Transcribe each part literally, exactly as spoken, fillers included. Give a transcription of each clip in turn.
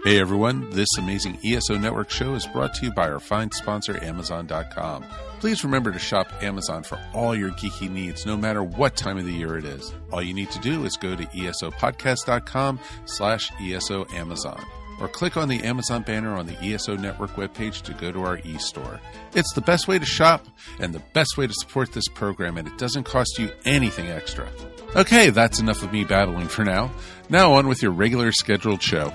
Hey everyone, this amazing E S O Network show is brought to you by our fine sponsor, Amazon dot com. Please remember to shop Amazon for all your geeky needs, no matter what time of the year it is. All you need to do is go to esopodcast.com slash ESO Amazon, or click on the Amazon banner on the E S O Network webpage to go to our e-store. It's the best way to shop and the best way to support this program, and it doesn't cost you anything extra. Okay, that's enough of me babbling for now. Now on with your regular scheduled show.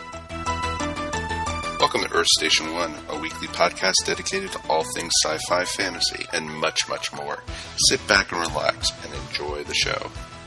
Welcome to Earth Station One, a weekly podcast dedicated to all things sci-fi, fantasy, and much, much more. Sit back and relax and enjoy the show.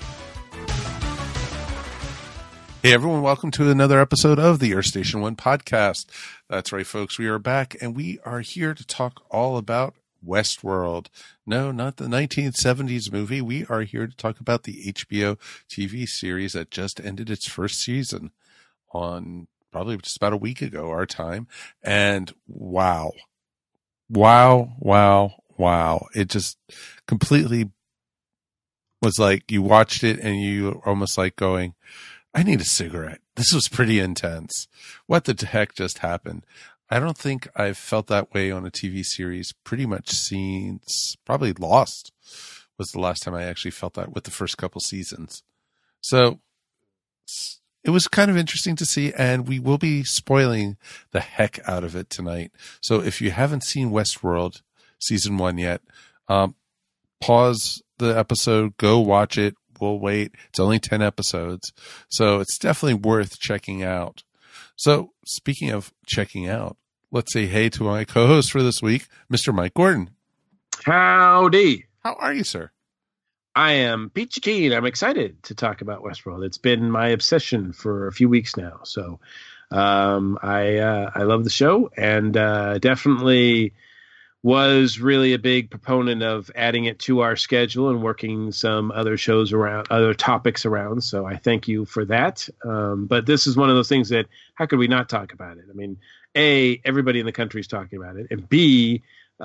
Hey everyone, welcome to another episode of the Earth Station One podcast. That's right, folks, we are back, and we are here to talk all about Westworld. No, not the nineteen seventies movie. We are here to talk about the H B O T V series that just ended its first season on probably just about a week ago, our time. And wow, wow, wow, wow. It just completely was like you watched it and you were almost like going, I need a cigarette. This was pretty intense. What the heck just happened? I don't think I've felt that way on a T V series pretty much since probably Lost was the last time I actually felt that with the first couple seasons. So it was kind of interesting to see, and we will be spoiling the heck out of it tonight. So if you haven't seen Westworld season one yet, um, pause the episode, go watch it. We'll wait. It's only ten episodes, so it's definitely worth checking out. So speaking of checking out, let's say hey to my co-host for this week, Mister Mike Gordon. Howdy. How are you, sir? I am peachy keen. I'm excited to talk about Westworld. It's been my obsession for a few weeks now. So um, I uh, I love the show, and uh, definitely was really a big proponent of adding it to our schedule and working some other shows around, other topics around. So I thank you for that. Um, but this is one of those things that, how could we not talk about it? I mean, A, everybody in the country is talking about it, and B,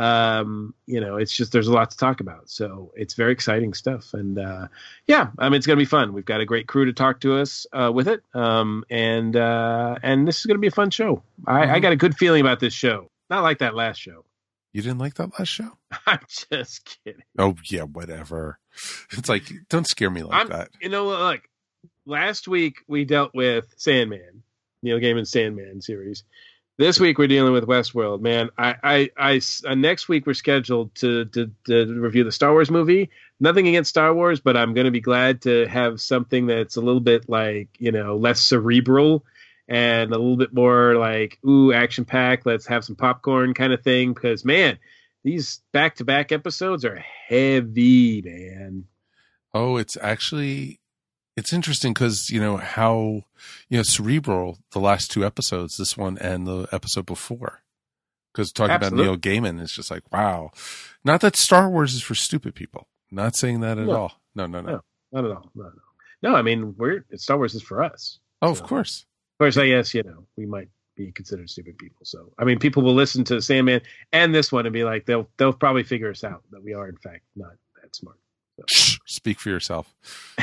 um, you know, it's just, there's a lot to talk about. So it's very exciting stuff. And uh, yeah, I mean, it's going to be fun. We've got a great crew to talk to us uh, with it. Um, and uh, and this is going to be a fun show. I, mm-hmm. I got a good feeling about this show. Not like that last show. You didn't like that last show? I'm just kidding. Oh, yeah, whatever. It's like, don't scare me like I'm, that. You know, look, last week we dealt with Sandman, Neil Gaiman's Sandman series. This week we're dealing with Westworld. Man, I, I, I, uh, next week we're scheduled to, to, to review the Star Wars movie. Nothing against Star Wars, but I'm going to be glad to have something that's a little bit like, you know, less cerebral and a little bit more like, ooh, action-packed, let's have some popcorn kind of thing. Because, man, these back-to-back episodes are heavy, man. Oh, it's actually, it's interesting because, you know, how, you know, cerebral the last two episodes, this one and the episode before. Because talking Absolutely. about Neil Gaiman is just like, wow. Not that Star Wars is for stupid people. Not saying that at no. all. No, no, no, no. Not at all. No, no. No, I mean, we're Star Wars is for us. Oh, so. Of course. Of course, I guess, you know, we might be considered stupid people. So, I mean, people will listen to Sandman and this one and be like, they'll they'll probably figure us out that we are, in fact, not that smart. So. Shh, speak for yourself.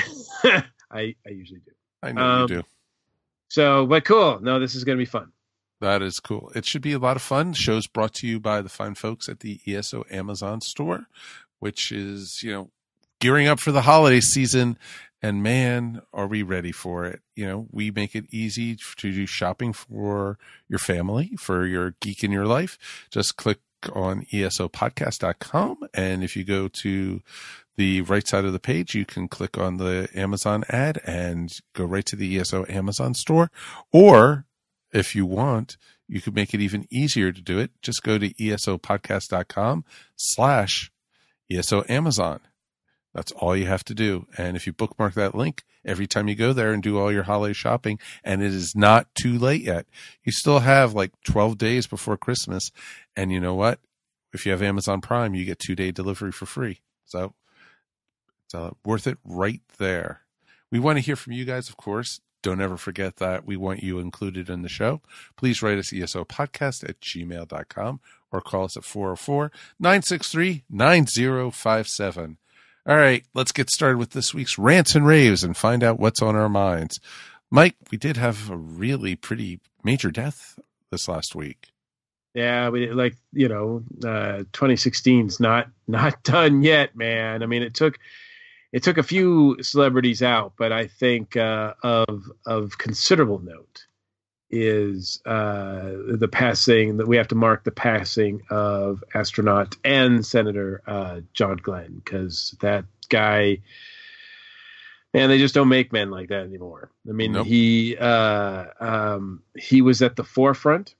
I, I usually do. I know um, you do. So, but cool. No, this is going to be fun. That is cool. It should be a lot of fun. The show's brought to you by the fine folks at the E S O Amazon store, which is, you know, gearing up for the holiday season. And man, are we ready for it? You know, we make it easy to do shopping for your family, for your geek in your life. Just click on E S O podcast dot com. And if you go to the right side of the page, you can click on the Amazon ad and go right to the E S O Amazon store. Or if you want, you could make it even easier to do it. Just go to E S O podcast dot com slash E S O Amazon. That's all you have to do. And if you bookmark that link every time you go there and do all your holiday shopping, and it is not too late yet, you still have like twelve days before Christmas. And you know what? If you have Amazon Prime, you get two day delivery for free. So it's uh, worth it right there. We want to hear from you guys, of course. Don't ever forget that we want you included in the show. Please write us esopodcast at gmail dot com or call us at four oh four, nine six three, nine oh five seven. All right, let's get started with this week's rants and raves and find out what's on our minds. Mike, we did have a really pretty major death this last week. Yeah, we like you know, uh, twenty sixteen's not not done yet, man. I mean, it took it took a few celebrities out, but I think uh, of of considerable note is uh, the passing that we have to mark the passing of astronaut and Senator uh, John Glenn, because that guy, man, they just don't make men like that anymore. I mean, nope. he uh, um, he was at the forefront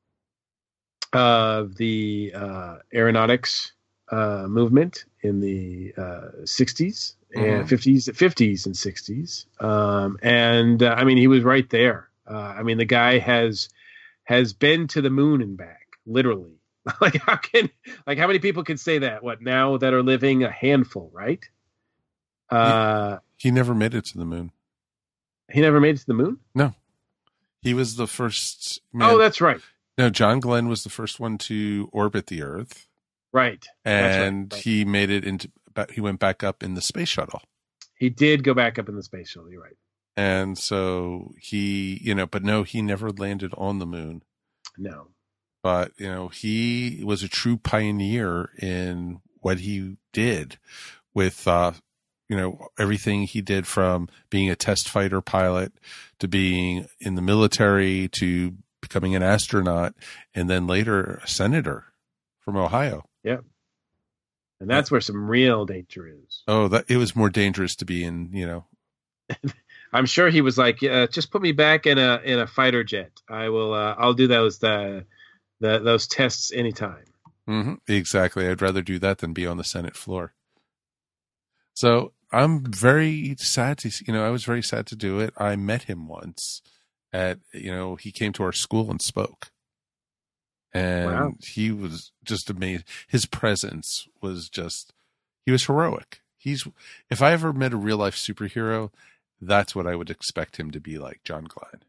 of the uh, aeronautics uh, movement in the uh, sixties and fifties, fifties and sixties, um, and uh, I mean, he was right there. Uh, I mean, the guy has has been to the moon and back, literally. Like how can like how many people can say that? What now that are living? A handful, right? Uh, he, he never made it to the moon. He never made it to the moon? No, he was the first. Man. Oh, that's right. No, John Glenn was the first one to orbit the Earth. Right, and right, right. he made it into. He went back up in the space shuttle. He did go back up in the space shuttle. You're right. And so he, you know, but no, he never landed on the moon. No. But, you know, he was a true pioneer in what he did with, uh, you know, everything he did from being a test fighter pilot to being in the military to becoming an astronaut and then later a senator from Ohio. Yep. And that's where some real danger is. Oh, that it was more dangerous to be in, you know. I'm sure he was like, uh, just put me back in a in a fighter jet. I will. Uh, I'll do those the, the those tests anytime. Mm-hmm. Exactly. I'd rather do that than be on the Senate floor. So I'm very sad to, you know, I was very sad to do it. I met him once at, you know, he came to our school and spoke. And wow. He was just amazing. His presence was just, he was heroic. He's, if I ever met a real life superhero, that's what I would expect him to be like, John Glenn.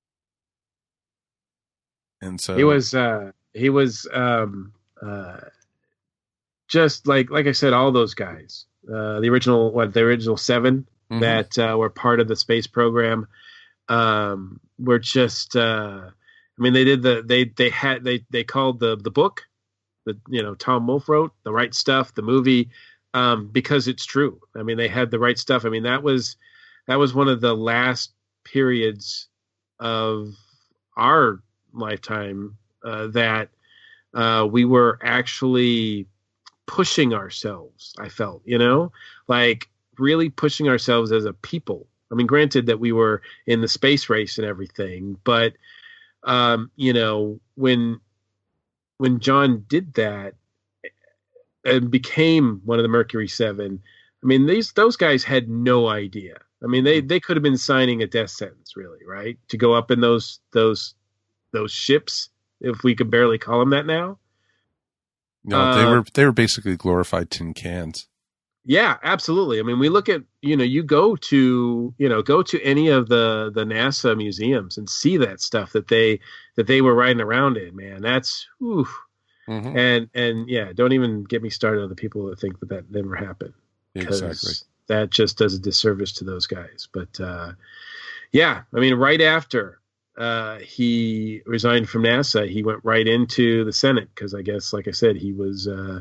And so he was, uh, he was, um, uh, just like, like I said, all those guys, uh, the original, what, the original seven mm-hmm. that, uh, were part of the space program, um, were just, uh, I mean, they did the, they, they had, they, they called the, the book that, you know, Tom Wolfe wrote, The Right Stuff, the movie, um, because it's true. I mean, they had the right stuff. I mean, that was, that was one of the last periods of our lifetime, uh, that, uh, we were actually pushing ourselves. I felt, you know, like really pushing ourselves as a people. I mean, granted that we were in the space race and everything, but, um, you know, when, when John did that and became one of the Mercury Seven, I mean, these, those guys had no idea. I mean, they, they could have been signing a death sentence, really, right? To go up in those, those, those ships, if we could barely call them that now. No, uh, they were, they were basically glorified tin cans. Yeah, absolutely. I mean, we look at, you know, you go to, you know, go to any of the, the NASA museums and see that stuff that they, that they were riding around in, man. That's, whew. Mm-hmm. And, and yeah, don't even get me started on the people that think that that never happened. Exactly. That just does a disservice to those guys. But, uh, yeah, I mean, right after, uh, he resigned from NASA, he went right into the Senate. Cause I guess, like I said, he was, uh,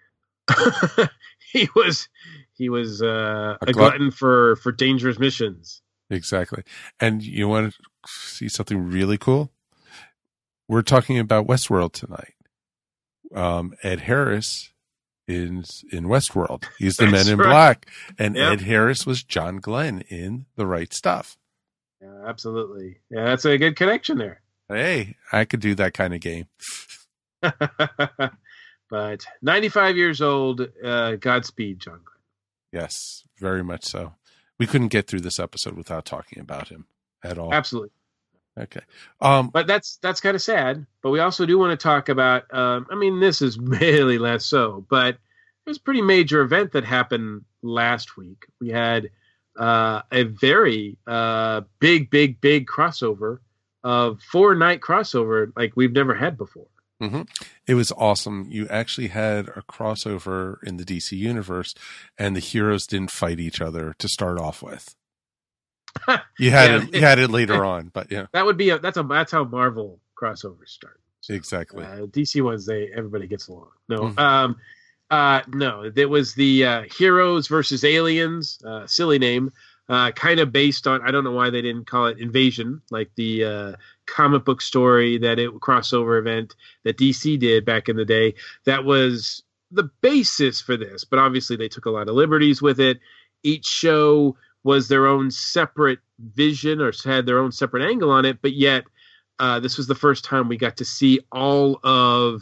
he was, he was, uh, a, a glutton for, for dangerous missions. Exactly. And you want to see something really cool? We're talking about Westworld tonight. Um, Ed Harris is in Westworld. He's the Man in right. Black. And yep. Ed Harris was John Glenn in The Right Stuff. Yeah, absolutely. Yeah, that's a good connection there. Hey, I could do that kind of game. But ninety-five years old, uh, Godspeed, John Glenn. Yes, very much so. We couldn't get through this episode without talking about him at all. Absolutely. Okay. Um, but that's that's kind of sad. But we also do want to talk about, um, I mean, this is really less so, but it was a pretty major event that happened last week. We had uh, a very uh, big, big, big crossover, of four-night crossover like we've never had before. Mm-hmm. It was awesome. You actually had a crossover in the D C universe, and the heroes didn't fight each other to start off with. You had Yeah. it. You had it later on, but yeah, That would be a, that's a that's how Marvel crossovers start. So, exactly. Uh, D C ones, they everybody gets along. No, Mhm. um, uh, no, it was the uh, Heroes versus Aliens. Uh, silly name, uh, kind of based on. I don't know why they didn't call it Invasion, like the uh, comic book story that it crossover event that D C did back in the day. That was the basis for this, but obviously they took a lot of liberties with it. Each show was their own separate vision or had their own separate angle on it, but yet uh, this was the first time we got to see all of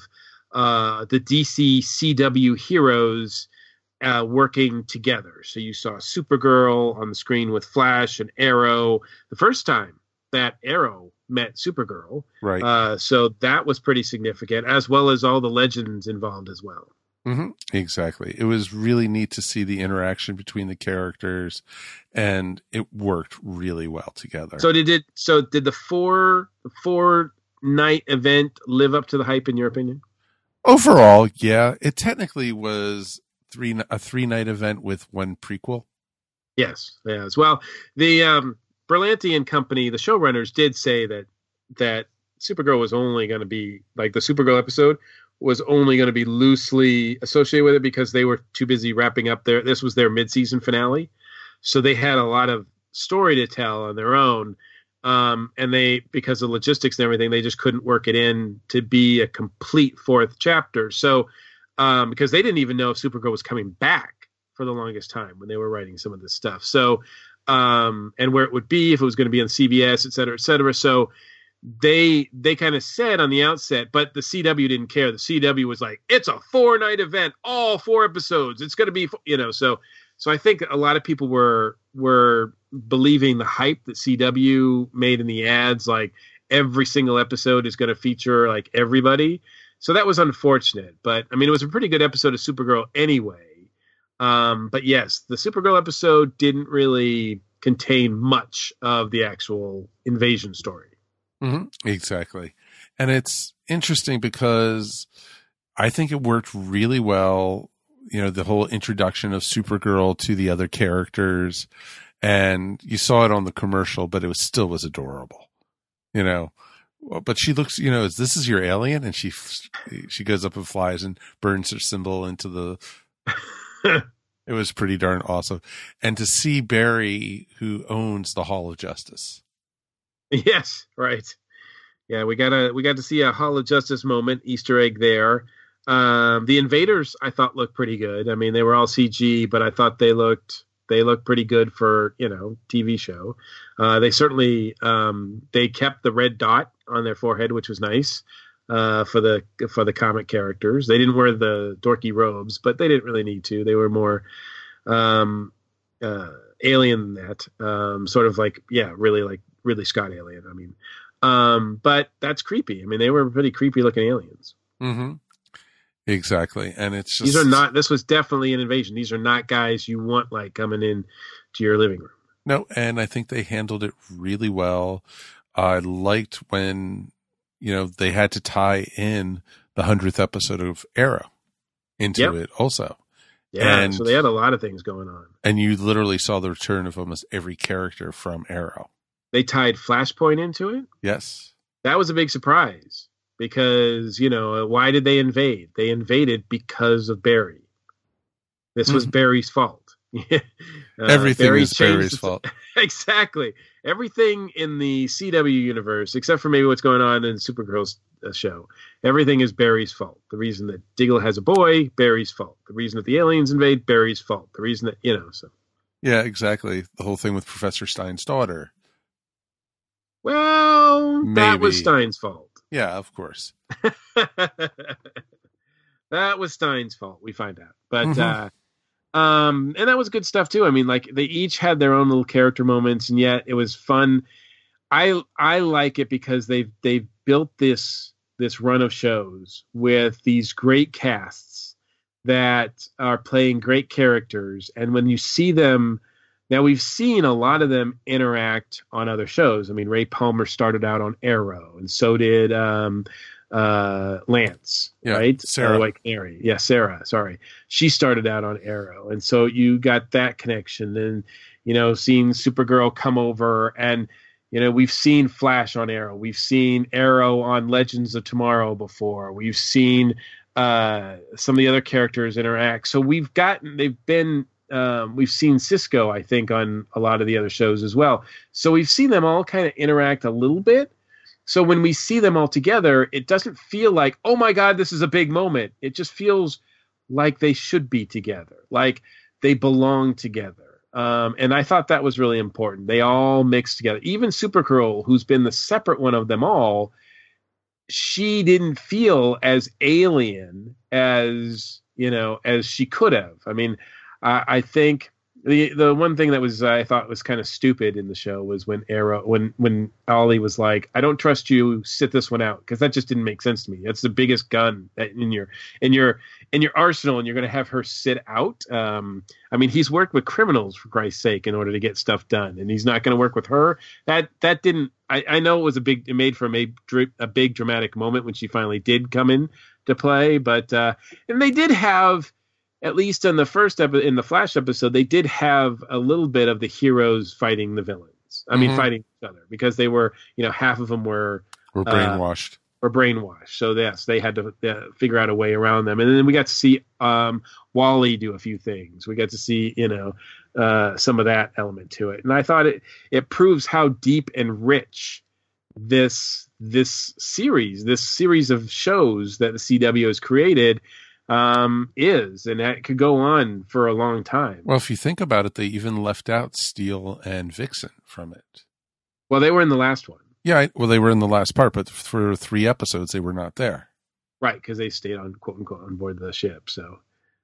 uh, the D C C W heroes uh, working together. So you saw Supergirl on the screen with Flash and Arrow, the first time that Arrow met Supergirl. Right. Uh, so that was pretty significant, as well as all the legends involved as well. Mm-hmm. Exactly. It was really neat to see the interaction between the characters, and it worked really well together. So did it? So did the four the four night event live up to the hype in your opinion? Overall, yeah, it technically was three a three night event with one prequel. Yes, yes. Well, the um, Berlanti and company, the showrunners, did say that that Supergirl was only going to be like the Supergirl episode was only going to be loosely associated with it because they were too busy wrapping up their. This was their mid-season finale, so they had a lot of story to tell on their own, um, and they because of logistics and everything, they just couldn't work it in to be a complete fourth chapter. So, um, because they didn't even know if Supergirl was coming back for the longest time when they were writing some of this stuff. So, um, and where it would be if it was going to be on C B S, et cetera, et cetera. So. They they kind of said on the outset, but the C W didn't care. The C W was like, it's a four night event, all four episodes. It's going to be, you know, so so I think a lot of people were were believing the hype that C W made in the ads, like every single episode is going to feature like everybody. So that was unfortunate, but I mean, it was a pretty good episode of Supergirl anyway. Um, but yes, the Supergirl episode didn't really contain much of the actual invasion story. Mm-hmm. Exactly. And it's interesting because I think it worked really well. You know, the whole introduction of Supergirl to the other characters, and you saw it on the commercial, but it was still was adorable, you know, but she looks, you know, this is your alien. And she, she goes up and flies and burns her symbol into the, it was pretty darn awesome. And to see Barry, who owns the Hall of Justice. Yes, right. Yeah, we got a we got to see a Hall of Justice moment, Easter egg there. Um, the Invaders, I thought, looked pretty good. I mean, they were all C G, but I thought they looked they looked pretty good for, you know, T V show. Uh, they certainly um, they kept the red dot on their forehead, which was nice uh, for the for the comic characters. They didn't wear the dorky robes, but they didn't really need to. They were more um, uh, alien than that, um, sort of like yeah, really like. Ridley Scott alien. I mean, um, but that's creepy. I mean, they were pretty creepy looking aliens. Mm-hmm. Exactly. And it's just, these are not, this was definitely an invasion. These are not guys you want like coming in to your living room. No. And I think they handled it really well. I liked when, you know, they had to tie in the hundredth episode of Arrow into yep. it also. Yeah. And, so they had a lot of things going on. And you literally saw the return of almost every character from Arrow. They tied Flashpoint into it. Yes. That was a big surprise because, you know, why did they invade? They invaded because of Barry. This was mm-hmm. Barry's fault. uh, Everything Barry is Barry's the, fault. Exactly. Everything in the C W universe, except for maybe what's going on in Supergirl's uh, show, everything is Barry's fault. The reason that Diggle has a boy, Barry's fault. The reason that the aliens invade, Barry's fault. The reason that, you know, so. Yeah, exactly. The whole thing with Professor Stein's daughter. Well, Maybe. That was Stein's fault. Yeah, of course. That was Stein's fault, we find out. But, mm-hmm. uh, um, and that was good stuff too. I mean, like they each had their own little character moments, and yet it was fun. I I like it because they've they've built this this run of shows with these great casts that are playing great characters, and when you see them. Now, we've seen a lot of them interact on other shows. I mean, Ray Palmer started out on Arrow, and so did um, uh, Lance, yeah, right? Sarah. Uh, White Canary. Yeah, Sarah. Sorry, she started out on Arrow, and so you got that connection. And you know, seeing Supergirl come over, and you know, we've seen Flash on Arrow, we've seen Arrow on Legends of Tomorrow before, we've seen uh, some of the other characters interact. So we've gotten, they've been. Um, we've seen Cisco, I think, on a lot of the other shows as well. So we've seen them all kind of interact a little bit. So when we see them all together, it doesn't feel like, oh my God, this is a big moment. It just feels like they should be together, like they belong together. Um, and I thought that was really important. They all mix together. Even Supergirl, who's been the separate one of them all, she didn't feel as alien as, you know, as she could have. I mean, I, I think the the one thing that was uh, I thought was kind of stupid in the show was when Arrow when when Ollie was like, I don't trust you, sit this one out, because that just didn't make sense to me. That's the biggest gun in your in your in your arsenal, and you're going to have her sit out. Um, I mean, he's worked with criminals, for Christ's sake, in order to get stuff done, and he's not going to work with her. That that didn't. I, I know it was a big it made for a, made, a big dramatic moment when she finally did come in to play, but uh, and they did have. At least in the first episode, in the Flash episode, they did have a little bit of the heroes fighting the villains. I mm-hmm. mean, fighting each other, because they were, you know, half of them were were brainwashed. Uh, were brainwashed. So yes, they had to uh, figure out a way around them. And then we got to see um, Wally do a few things. We got to see, you know, uh, some of that element to it. And I thought it it proves how deep and rich this this series, this series of shows that the C W has created. Um, is, and that could go on for a long time. Well, if you think about it, they even left out Steel and Vixen from it. Well, they were in the last one. Yeah, I, well, they were in the last part, but for three episodes, they were not there. Right, because they stayed on quote unquote on board the ship. So,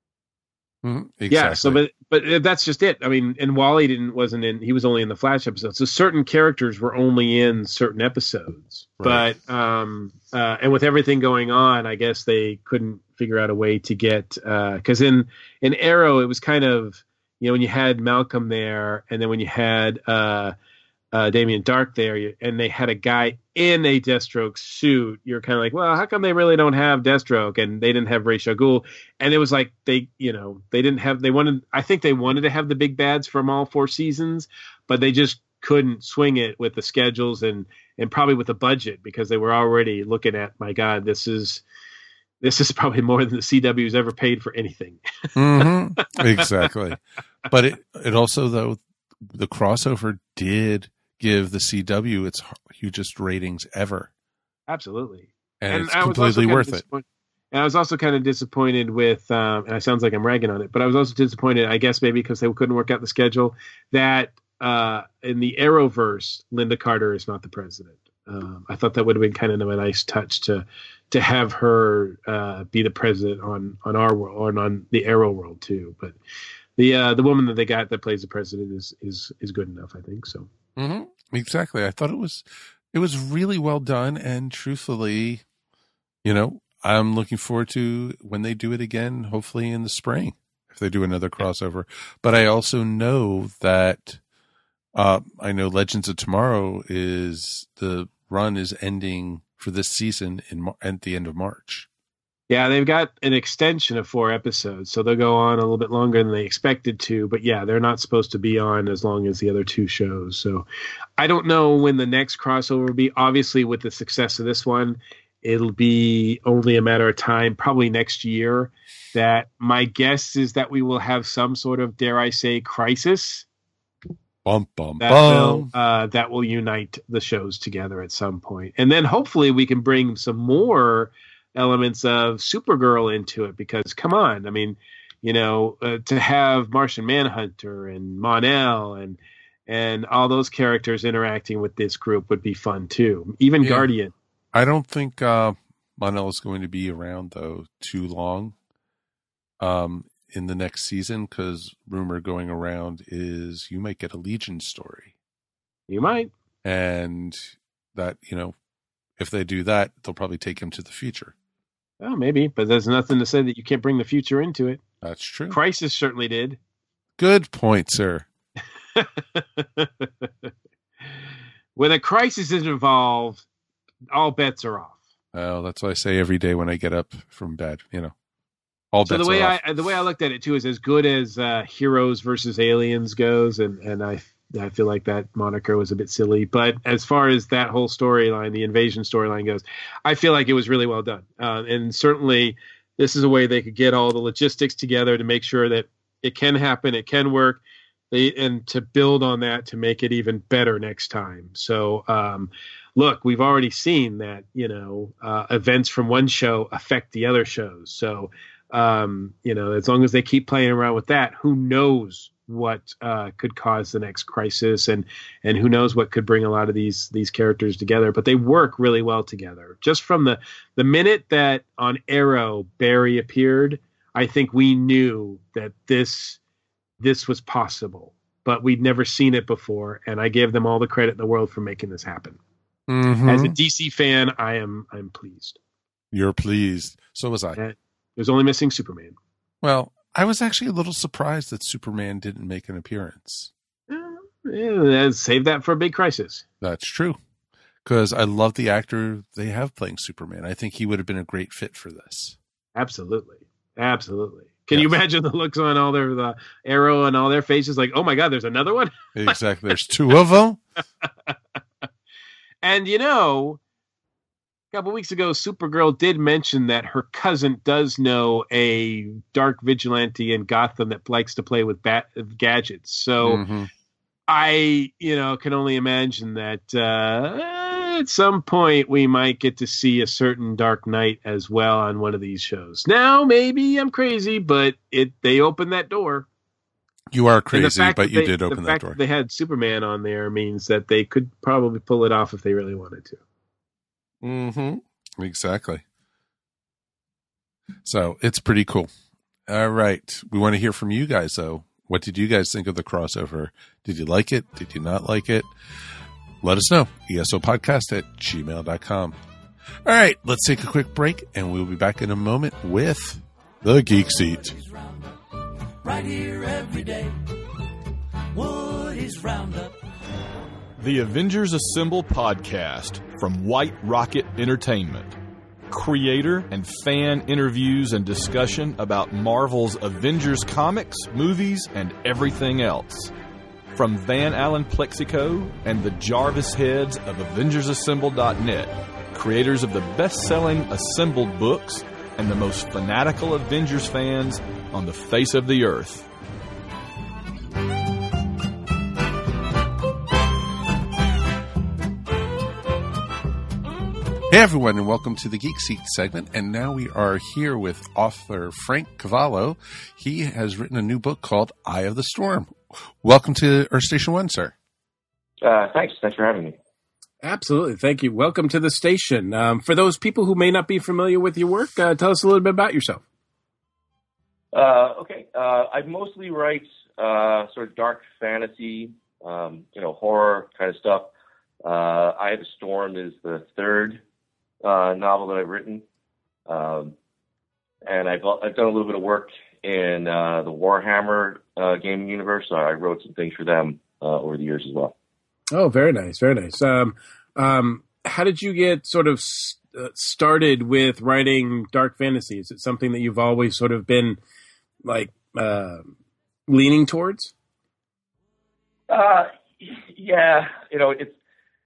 mm-hmm, exactly. yeah. So, but but that's just it. I mean, and Wally didn't wasn't in. He was only in the Flash episode. So certain characters were only in certain episodes. Right. But um, uh, and with everything going on, I guess they couldn't figure out a way to get because uh, in in Arrow it was kind of, you know, when you had Malcolm there, and then when you had uh, uh, Damien Dark there, and they had a guy in a Deathstroke suit, you're kind of like, well, how come they really don't have Deathstroke, and they didn't have Ra's al Ghul? And it was like they, you know, they didn't have. They wanted. I think they wanted to have the big bads from all four seasons, but they just couldn't swing it with the schedules and and probably with the budget, because they were already looking at, my God, this is. This is probably more than the C W's ever paid for anything. mm-hmm. Exactly. But it, it also, though, the crossover did give the C W its hugest ratings ever. Absolutely. And, and it's completely worth it. And I was also kind of disappointed with, um, and it sounds like I'm ragging on it, but I was also disappointed, I guess maybe because they couldn't work out the schedule, that uh, in the Arrowverse, Linda Carter is not the president. Um, I thought that would have been kind of a nice touch to to have her uh, be the president on, on our world, or on the Arrow world too. But the uh, the woman that they got that plays the president is is is good enough, I think. So mm-hmm. Exactly. I thought it was it was really well done, and truthfully, you know, I'm looking forward to when they do it again, hopefully in the spring, if they do another crossover. But I also know that uh, I know Legends of Tomorrow is the run is ending for this season in at the end of March. Yeah, they've got an extension of four episodes, so they'll go on a little bit longer than they expected to. But yeah, they're not supposed to be on as long as the other two shows. So I don't know when the next crossover will be. Obviously, with the success of this one, it'll be only a matter of time, probably next year, that my guess is that we will have some sort of, dare I say, crisis. Bum, bum, that bum. will uh, that will unite the shows together at some point. And then hopefully we can bring some more elements of Supergirl into it, because come on, I mean, you know, uh, to have Martian Manhunter and Mon-El and and all those characters interacting with this group would be fun too. Even yeah. Guardian. I don't think uh, Mon-El is going to be around though too long um, in the next season, because rumor going around is you might get a Legion story. You might, and that, you know, if they do that, they'll probably take him to the future. Oh, maybe, but there's nothing to say that you can't bring the future into it. That's true. Crisis certainly did. Good point, sir. When a crisis is involved, all bets are off. Well, that's what I say every day when I get up from bed. You know, all so bets the way are off. I the way I looked at it too is as good as uh, Heroes versus Aliens goes, and and I I feel like that moniker was a bit silly. But as far as that whole storyline, the invasion storyline goes, I feel like it was really well done, uh, and certainly this is a way they could get all the logistics together to make sure that it can happen, it can work. They, and to build on that to make it even better next time. So, um, look, we've already seen that, you know, uh, events from one show affect the other shows. So, um, you know, as long as they keep playing around with that, who knows what uh, could cause the next crisis, and and who knows what could bring a lot of these these characters together. But they work really well together. Just from the the minute that on Arrow Barry appeared, I think we knew that this. This was possible, but we'd never seen it before, and I gave them all the credit in the world for making this happen. Mm-hmm. As a D C fan, I am I'm pleased. You're pleased. So was I. And there's only missing Superman. Well, I was actually a little surprised that Superman didn't make an appearance. Uh, yeah, save that for a big crisis. That's true, because I love the actor they have playing Superman. I think he would have been a great fit for this. Absolutely, absolutely. Can yes. you imagine the looks on all their the Arrow and all their faces? Like, oh my God, there's another one. Exactly. There's two of them. And you know, a couple weeks ago, Supergirl did mention that her cousin does know a dark vigilante in Gotham that likes to play with bat gadgets. So mm-hmm. I, you know, can only imagine that uh, at some point we might get to see a certain Dark Knight as well on one of these shows. Now, maybe I'm crazy, but it they opened that door. You are crazy, but you they, did open the that fact door. That they had Superman on there means that they could probably pull it off if they really wanted to. Mm-hmm. Exactly. So it's pretty cool. All right. We want to hear from you guys, though. What did you guys think of the crossover? Did you like it? Did you not like it? Let us know. E S O podcast at gmail dot com. All right. Let's take a quick break, and we'll be back in a moment with The Geek Seat. Right here every day. Woody's Roundup. The Avengers Assemble podcast from White Rocket Entertainment. Creator and fan interviews and discussion about Marvel's Avengers comics, movies, and everything else. From Van Allen Plexico and the Jarvis heads of Avengers Assemble dot net, creators of the best-selling Assembled books and the most fanatical Avengers fans on the face of the earth. Hey everyone, and welcome to the Geek Seat segment. And now we are here with author Frank Cavallo. He has written a new book called Eye of the Storm. Welcome to Earth Station One, sir. Uh, thanks. Thanks for having me. Absolutely. Thank you. Welcome to the station. Um, for those people who may not be familiar with your work, uh, tell us a little bit about yourself. Uh, okay. Uh, I mostly write uh, sort of dark fantasy, um, you know, horror kind of stuff. Uh, Eye of the Storm is the third uh, novel that I've written. Um, and I've, I've done a little bit of work in uh, the Warhammer uh, gaming universe. So I wrote some things for them uh, over the years as well. Oh, very nice. Very nice. Um, um, how did you get sort of uh, started with writing dark fantasy? Is it something that you've always sort of been like uh, leaning towards? Uh, yeah, you know, it's,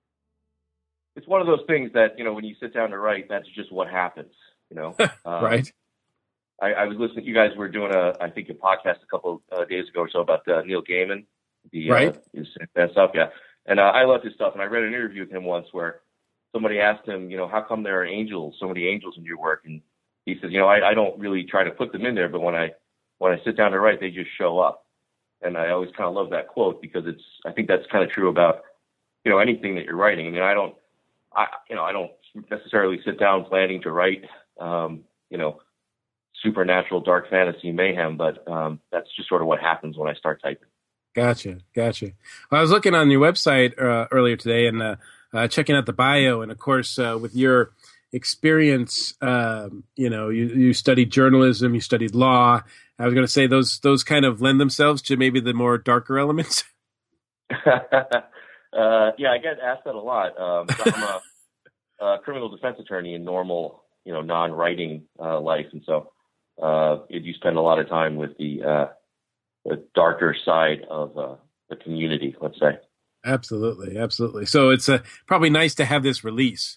it's one of those things that, you know, when you sit down to write, that's just what happens, you know? Um, right. I, I was listening, you guys were doing a, I think a podcast a couple uh, days ago or so about uh, Neil Gaiman, the, right. uh, his, that stuff. Yeah. And uh, I love his stuff. And I read an interview with him once where somebody asked him, you know, how come there are angels, so many angels in your work? And he says, you know, I, I don't really try to put them in there, but when I, when I sit down to write, they just show up. And I always kind of love that quote because it's, I think that's kind of true about, you know, anything that you're writing. I mean, I don't, I, you know, I don't necessarily sit down planning to write, um, you know, supernatural dark fantasy mayhem, but um, that's just sort of what happens when I start typing. Gotcha, gotcha. Well, I was looking on your website uh, earlier today and uh, uh, checking out the bio, and of course, uh, with your experience, um, you know, you, you studied journalism, you studied law. I was going to say those those kind of lend themselves to maybe the more darker elements. uh, yeah, I get asked that a lot. Um, so I'm a, a criminal defense attorney in normal, you know, non-writing uh, life, and so uh, it, you spend a lot of time with the, uh, the darker side of uh, the community, let's say. Absolutely, absolutely. So it's uh, probably nice to have this release.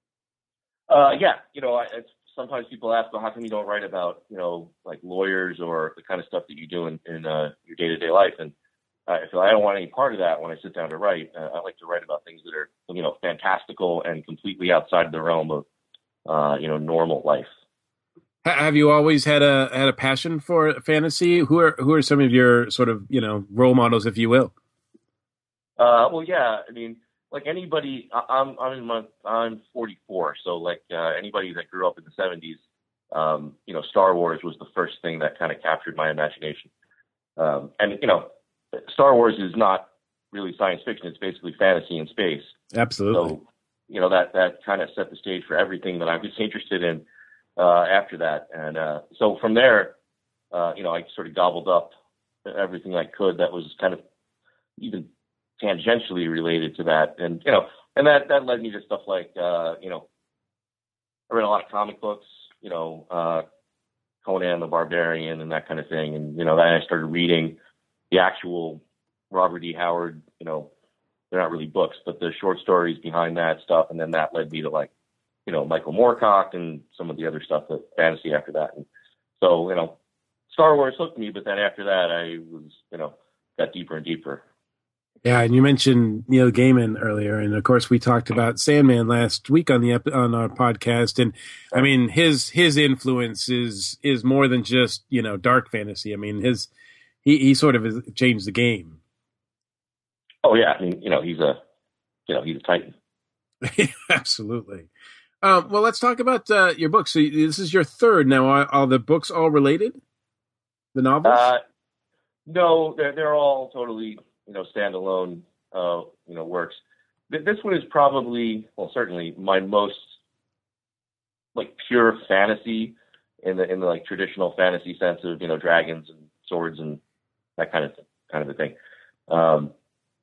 Uh, yeah, you know, I, it's, sometimes people ask, well, how come you don't write about, you know, like lawyers or the kind of stuff that you do in, in uh, your day-to-day life? And I feel I don't want any part of that when I sit down to write. Uh, I like to write about things that are, you know, fantastical and completely outside the realm of, uh, you know, normal life. Have you always had a had a passion for fantasy? Who are who are some of your sort of, you know, role models, if you will? Uh, well, yeah, I mean, like anybody, I- I'm I'm in my I'm forty-four, so like uh, anybody that grew up in the seventies, um, you know, Star Wars was the first thing that kind of captured my imagination. Um, and you know, Star Wars is not really science fiction; it's basically fantasy in space. Absolutely. So, you know, that that kind of set the stage for everything that I was interested in uh, after that. And uh, so from there, uh, you know, I sort of gobbled up everything I could that was kind of even tangentially related to that. And, you know, and that, that led me to stuff like, uh, you know, I read a lot of comic books, you know, uh, Conan the Barbarian and that kind of thing. And, you know, then I started reading the actual Robert E. Howard, you know, they're not really books, but the short stories behind that stuff. And then that led me to like, you know, Michael Moorcock and some of the other stuff, that fantasy after that. And so, you know, Star Wars hooked me, but then after that I was, you know, got deeper and deeper. Yeah, and you mentioned Neil Gaiman earlier, and of course we talked about Sandman last week on the ep- on our podcast. And I mean, his his influence is is more than just, you know, dark fantasy. I mean, his he he sort of has changed the game. Oh yeah, I mean, you know, he's a you know he's a titan. Absolutely. Um, well, let's talk about uh, your books. So this is your third now. Are, are the books all related? The novels? Uh, no, they're they're all totally, you know, standalone, uh, you know, works. Th- this one is probably, well, certainly my most like pure fantasy in the in the like traditional fantasy sense of, you know, dragons and swords and that kind of kind of a thing. Um,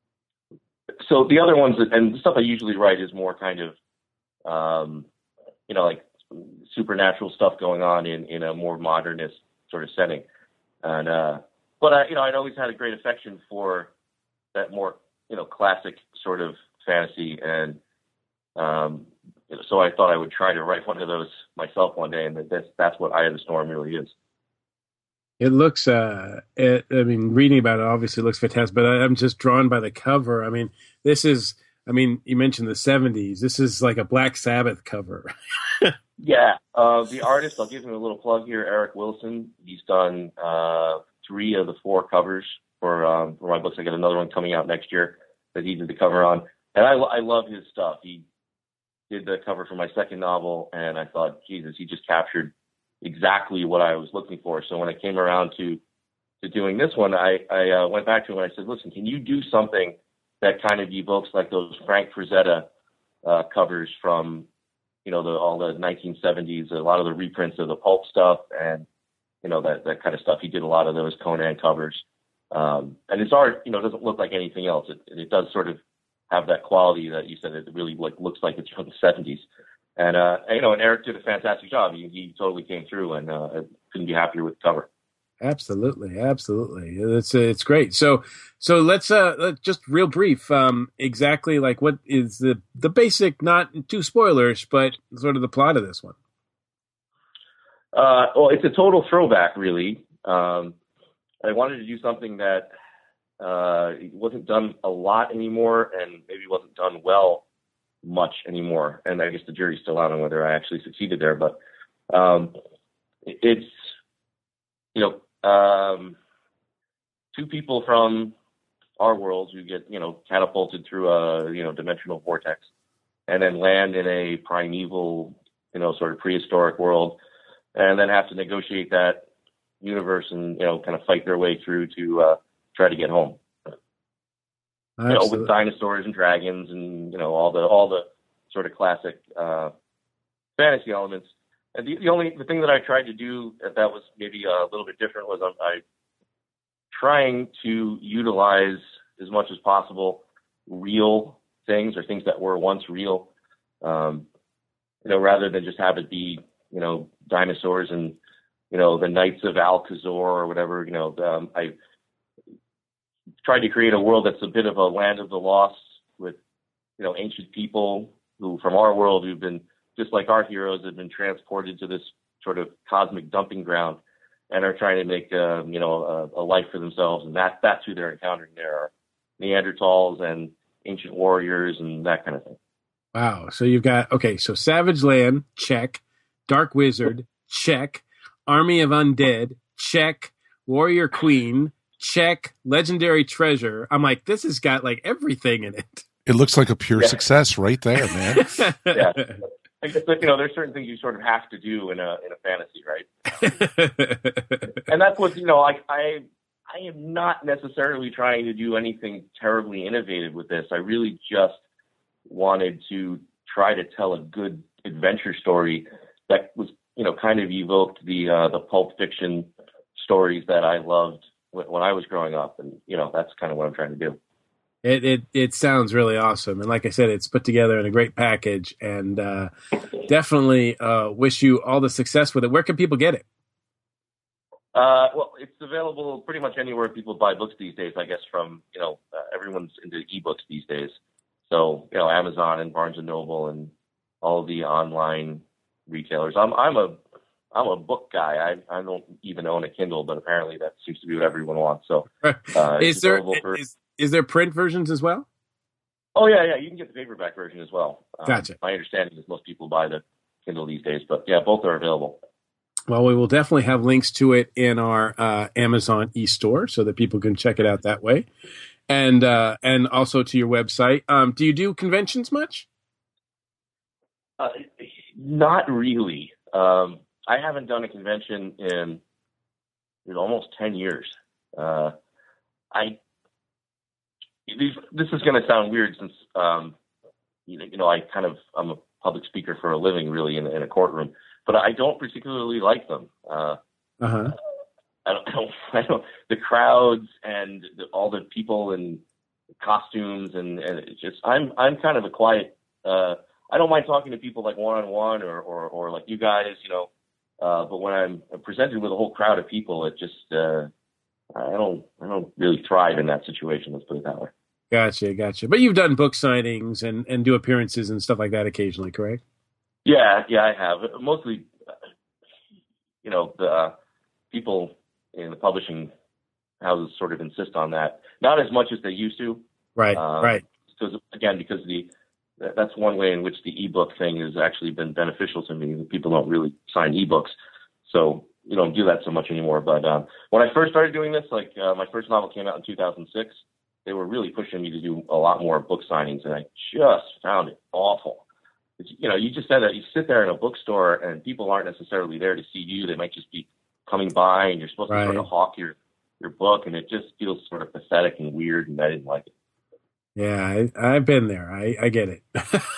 so the other ones, and the stuff I usually write is more kind of, um, you know, like supernatural stuff going on in in a more modernist sort of setting. And uh, but I, you know, I'd always had a great affection for that more, you know, classic sort of fantasy, and um, so I thought I would try to write one of those myself one day, and that's that's what Eye of the Storm really is. It looks, uh, it, I mean, reading about it obviously looks fantastic, but I, I'm just drawn by the cover. I mean, this is, I mean, you mentioned the seventies. This is like a Black Sabbath cover. Yeah, uh, the artist, I'll give him a little plug here, Eric Wilson. He's done uh, three of the four covers for um, for my books. I got another one coming out next year that he did the cover on, and I, I love his stuff. He did the cover for my second novel, and I thought, Jesus, he just captured exactly what I was looking for. So when I came around to to doing this one, I, I uh, went back to him and I said, listen, can you do something that kind of evokes like those Frank Frazetta uh, covers from, you know, the, all the nineteen seventies, a lot of the reprints of the pulp stuff and, you know, that, that kind of stuff. He did a lot of those Conan covers. Um, and his art, you know, doesn't look like anything else. It, it does sort of have that quality that you said. It really like looks like it's from the seventies. And, uh, you know, and Eric did a fantastic job. He, he totally came through, and uh, I couldn't be happier with the cover. Absolutely, absolutely. It's uh, it's great. So so let's uh let, just real brief. Um, exactly like what is the the basic, not too spoilers, but sort of the plot of this one. Uh, well, it's a total throwback, really. Um, I wanted to do something that uh, wasn't done a lot anymore, and maybe wasn't done well much anymore. And I guess the jury's still out on whether I actually succeeded there. But um, it's, you know, um, two people from our worlds who get, you know, catapulted through a, you know, dimensional vortex and then land in a primeval, you know, sort of prehistoric world, and then have to negotiate that universe and, you know, kind of fight their way through to uh, try to get home. You know, with dinosaurs and dragons and, you know, all the all the sort of classic uh, fantasy elements. And the, the only the thing that I tried to do that was maybe a little bit different was I, I trying to utilize as much as possible real things or things that were once real. Um, you know, rather than just have it be, you know, dinosaurs and, you know, the Knights of Alcazar or whatever, you know, um, I tried to create a world that's a bit of a land of the lost with, you know, ancient people who from our world who've been, just like our heroes, have been transported to this sort of cosmic dumping ground and are trying to make, uh, you know, a, a life for themselves. And that that's who they're encountering there are Neanderthals and ancient warriors and that kind of thing. Wow. So you've got, okay, so Savage Land, check. Dark Wizard, check. Army of Undead, check. Warrior Queen, check. Legendary Treasure. I'm like, this has got like everything in it. It looks like a pure Yeah. success right there, man. Yeah. I guess, you know, there's certain things you sort of have to do in a in a fantasy, right? And that's what, you know, I, I I am not necessarily trying to do anything terribly innovative with this. I really just wanted to try to tell a good adventure story that was, you know, kind of evoked the uh, the pulp fiction stories that I loved when, when I was growing up, and you know, that's kind of what I'm trying to do. It, it it sounds really awesome, and like I said, it's put together in a great package, and uh, definitely uh, wish you all the success with it. Where can people get it? Uh, well, it's available pretty much anywhere people buy books these days. I guess from you know uh, everyone's into ebooks these days, so you know Amazon and Barnes and Noble and all the online retailers. I'm I'm a I'm a book guy. I I don't even own a Kindle, but apparently that seems to be what everyone wants. So uh, is there for, is, is there print versions as well? Oh yeah, yeah. You can get the paperback version as well. Um, Gotcha. My understanding is most people buy the Kindle these days, but yeah, both are available. Well, we will definitely have links to it in our uh, Amazon e-store so that people can check it out that way, and uh, and also to your website. Um, do you do conventions much? Uh, not really. Um, I haven't done a convention in, in almost ten years. Uh, I these, this is going to sound weird since um, you know, you know I kind of I'm a public speaker for a living, really, in, in a courtroom. But I don't particularly like them. Uh, Uh-huh. I don't, I don't, I don't, the crowds and the, all the people in costumes and, and it's just, I'm, I'm kind of a quiet, uh, I don't mind talking to people like one-on-one or, or, or like you guys, you know, uh, but when I'm presented with a whole crowd of people, it just, uh, I don't, I don't really thrive in that situation. Let's put it that way. Gotcha, gotcha. But you've done book signings and, and do appearances and stuff like that occasionally, correct? Yeah, yeah, I have. Mostly, you know, the uh, people in the publishing houses sort of insist on that. Not as much as they used to. Right, um, right. Because again, because the that's one way in which the ebook thing has actually been beneficial to me. People don't really sign ebooks, so you don't do that so much anymore. But um, when I first started doing this, like uh, my first novel came out in two thousand six, they were really pushing me to do a lot more book signings, and I just found it awful. You know, you just said that you sit there in a bookstore and people aren't necessarily there to see you. They might just be coming by and you're supposed Right. to sort of hawk your, your book, and it just feels sort of pathetic and weird, and I didn't like it. Yeah, I, I've been there. I, I get it.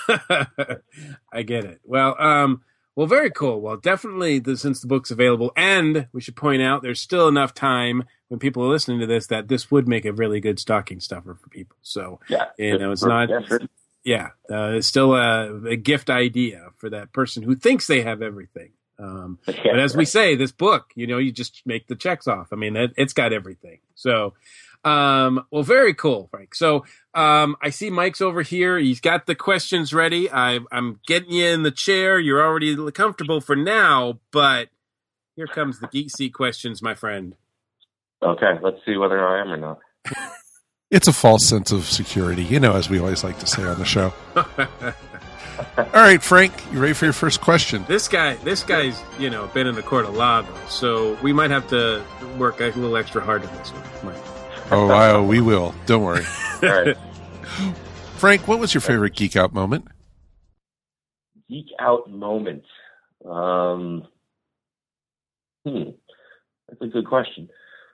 I get it. Well, um, well, very cool. Well, definitely, the, since the book's available, and we should point out there's still enough time when people are listening to this that this would make a really good stocking stuffer for people. So, Yeah. you know, it's For- not... yeah, sure. Yeah, uh, it's still a, a gift idea for that person who thinks they have everything. Um, Yeah, but as we right. say, this book, you know, you just make the checks off. I mean, it, it's got everything. So, um, well, very cool, Frank. So um, I see Mike's over here. He's got the questions ready. I, I'm getting you in the chair. You're already comfortable for now, but here comes the Geek Seat questions, my friend. Okay, let's see whether I am or not. It's a false sense of security, you know, as we always like to say on the show. All right, Frank, you ready for your first question? This guy, this guy's, you know, been in the court of law, though, so we might have to work a little extra hard on this one, Mike. Oh, I, we will. Don't worry. All right. Frank, what was your favorite geek out moment? Geek out moment. Um, hmm. That's a good question.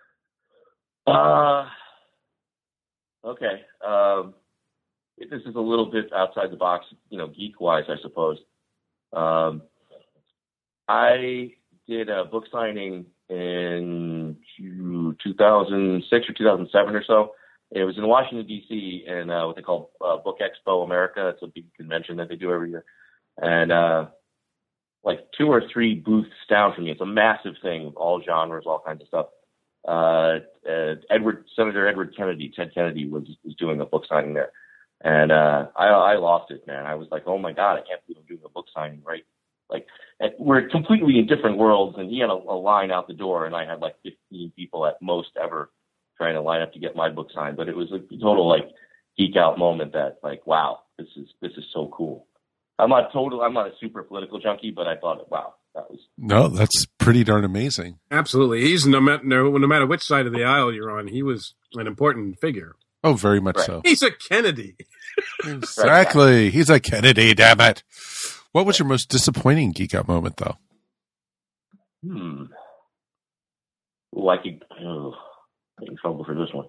Uh, okay. Um, this is a little bit outside the box, you know, geek-wise, I suppose. Um, I did a book signing in two thousand six or two thousand seven or so. It was in Washington, D C, in uh, what they call uh, Book Expo America. It's a big convention that they do every year. And uh, like two or three booths down from me. It's a massive thing, all genres, all kinds of stuff. Uh, uh, Edward, Senator Edward Kennedy, Ted Kennedy was, was doing a book signing there. And, uh, I, I lost it, man. I was like, oh my God, I can't believe I'm doing a book signing, right? Like, and we're completely in different worlds, and he had a, a line out the door, and I had like fifteen people at most ever trying to line up to get my book signed. But it was a total like geek out moment that like, wow, this is, this is so cool. I'm not total, I'm not a super political junkie, but I thought, wow, that was. No, that's pretty darn amazing. Absolutely. He's no matter, no, no matter which side of the aisle you're on, he was an important figure. Oh, very much Right. so. He's a Kennedy. Exactly. He's a Kennedy, damn it. What was your most disappointing geek out moment, though? Hmm. Oh, I could, oh, get in trouble for this one.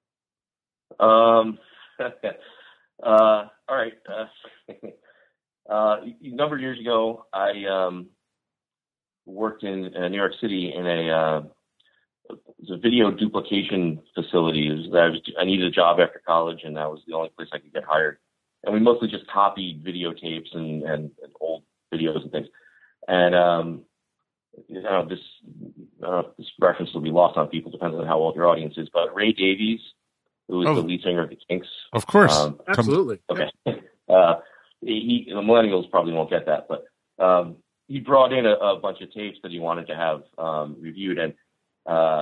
Um, uh, all right. Uh, uh, a number of years ago, I, um, worked in uh, New York City in a, uh, it was a video duplication facility. It was, I, was, I needed a job after college, and that was the only place I could get hired. And we mostly just copied videotapes and, and, and old videos and things. And, um, you know, this, uh, this reference will be lost on people, depends on how old your audience is. But Ray Davies, who was Oh. the lead singer of the Kinks. Of course. Um, Absolutely. Okay. Uh, he, the millennials probably won't get that, but, um, he brought in a, a bunch of tapes that he wanted to have, um, reviewed. And, uh,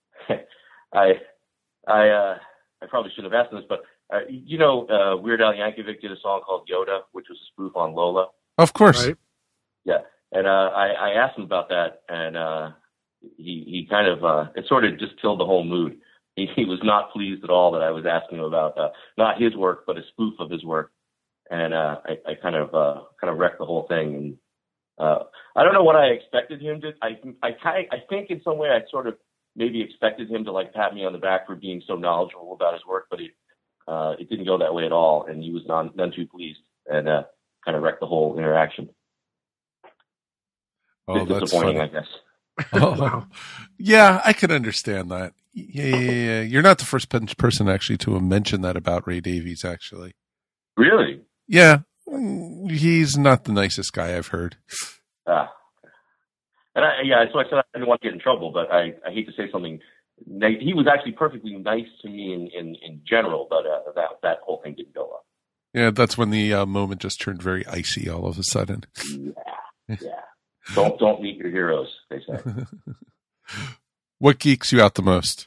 I, I, uh, I probably should have asked him this, but, uh, you know, uh, Weird Al Yankovic did a song called Yoda, which was a spoof on Lola. Of course. Right. Yeah. And, uh, I, I asked him about that, and, uh, he, he kind of, uh, it sort of just killed the whole mood. He, he was not pleased at all that I was asking him about, uh, not his work, but a spoof of his work. And, uh, I, I kind of, uh, kind of wrecked the whole thing. And, uh, I don't know what I expected him to, I, I kind I think in some way I sort of maybe expected him to like pat me on the back for being so knowledgeable about his work, but it, uh, it didn't go that way at all. And he was none, none too pleased, and, uh, kind of wrecked the whole interaction. Oh, It's that's disappointing, funny. I guess. Oh, yeah, I can understand that. Yeah, yeah, yeah. You're not the first pen- person actually to mention that about Ray Davies, actually. Really? Yeah, mm, he's not the nicest guy I've heard. Ah. And I, yeah, so I said I didn't want to get in trouble, but I, I hate to say something. He was actually perfectly nice to me in, in, in general, but uh, that that whole thing didn't go well. Yeah, that's when the uh, moment just turned very icy all of a sudden. Yeah, yeah. Don't don't meet your heroes, they say. What geeks you out the most?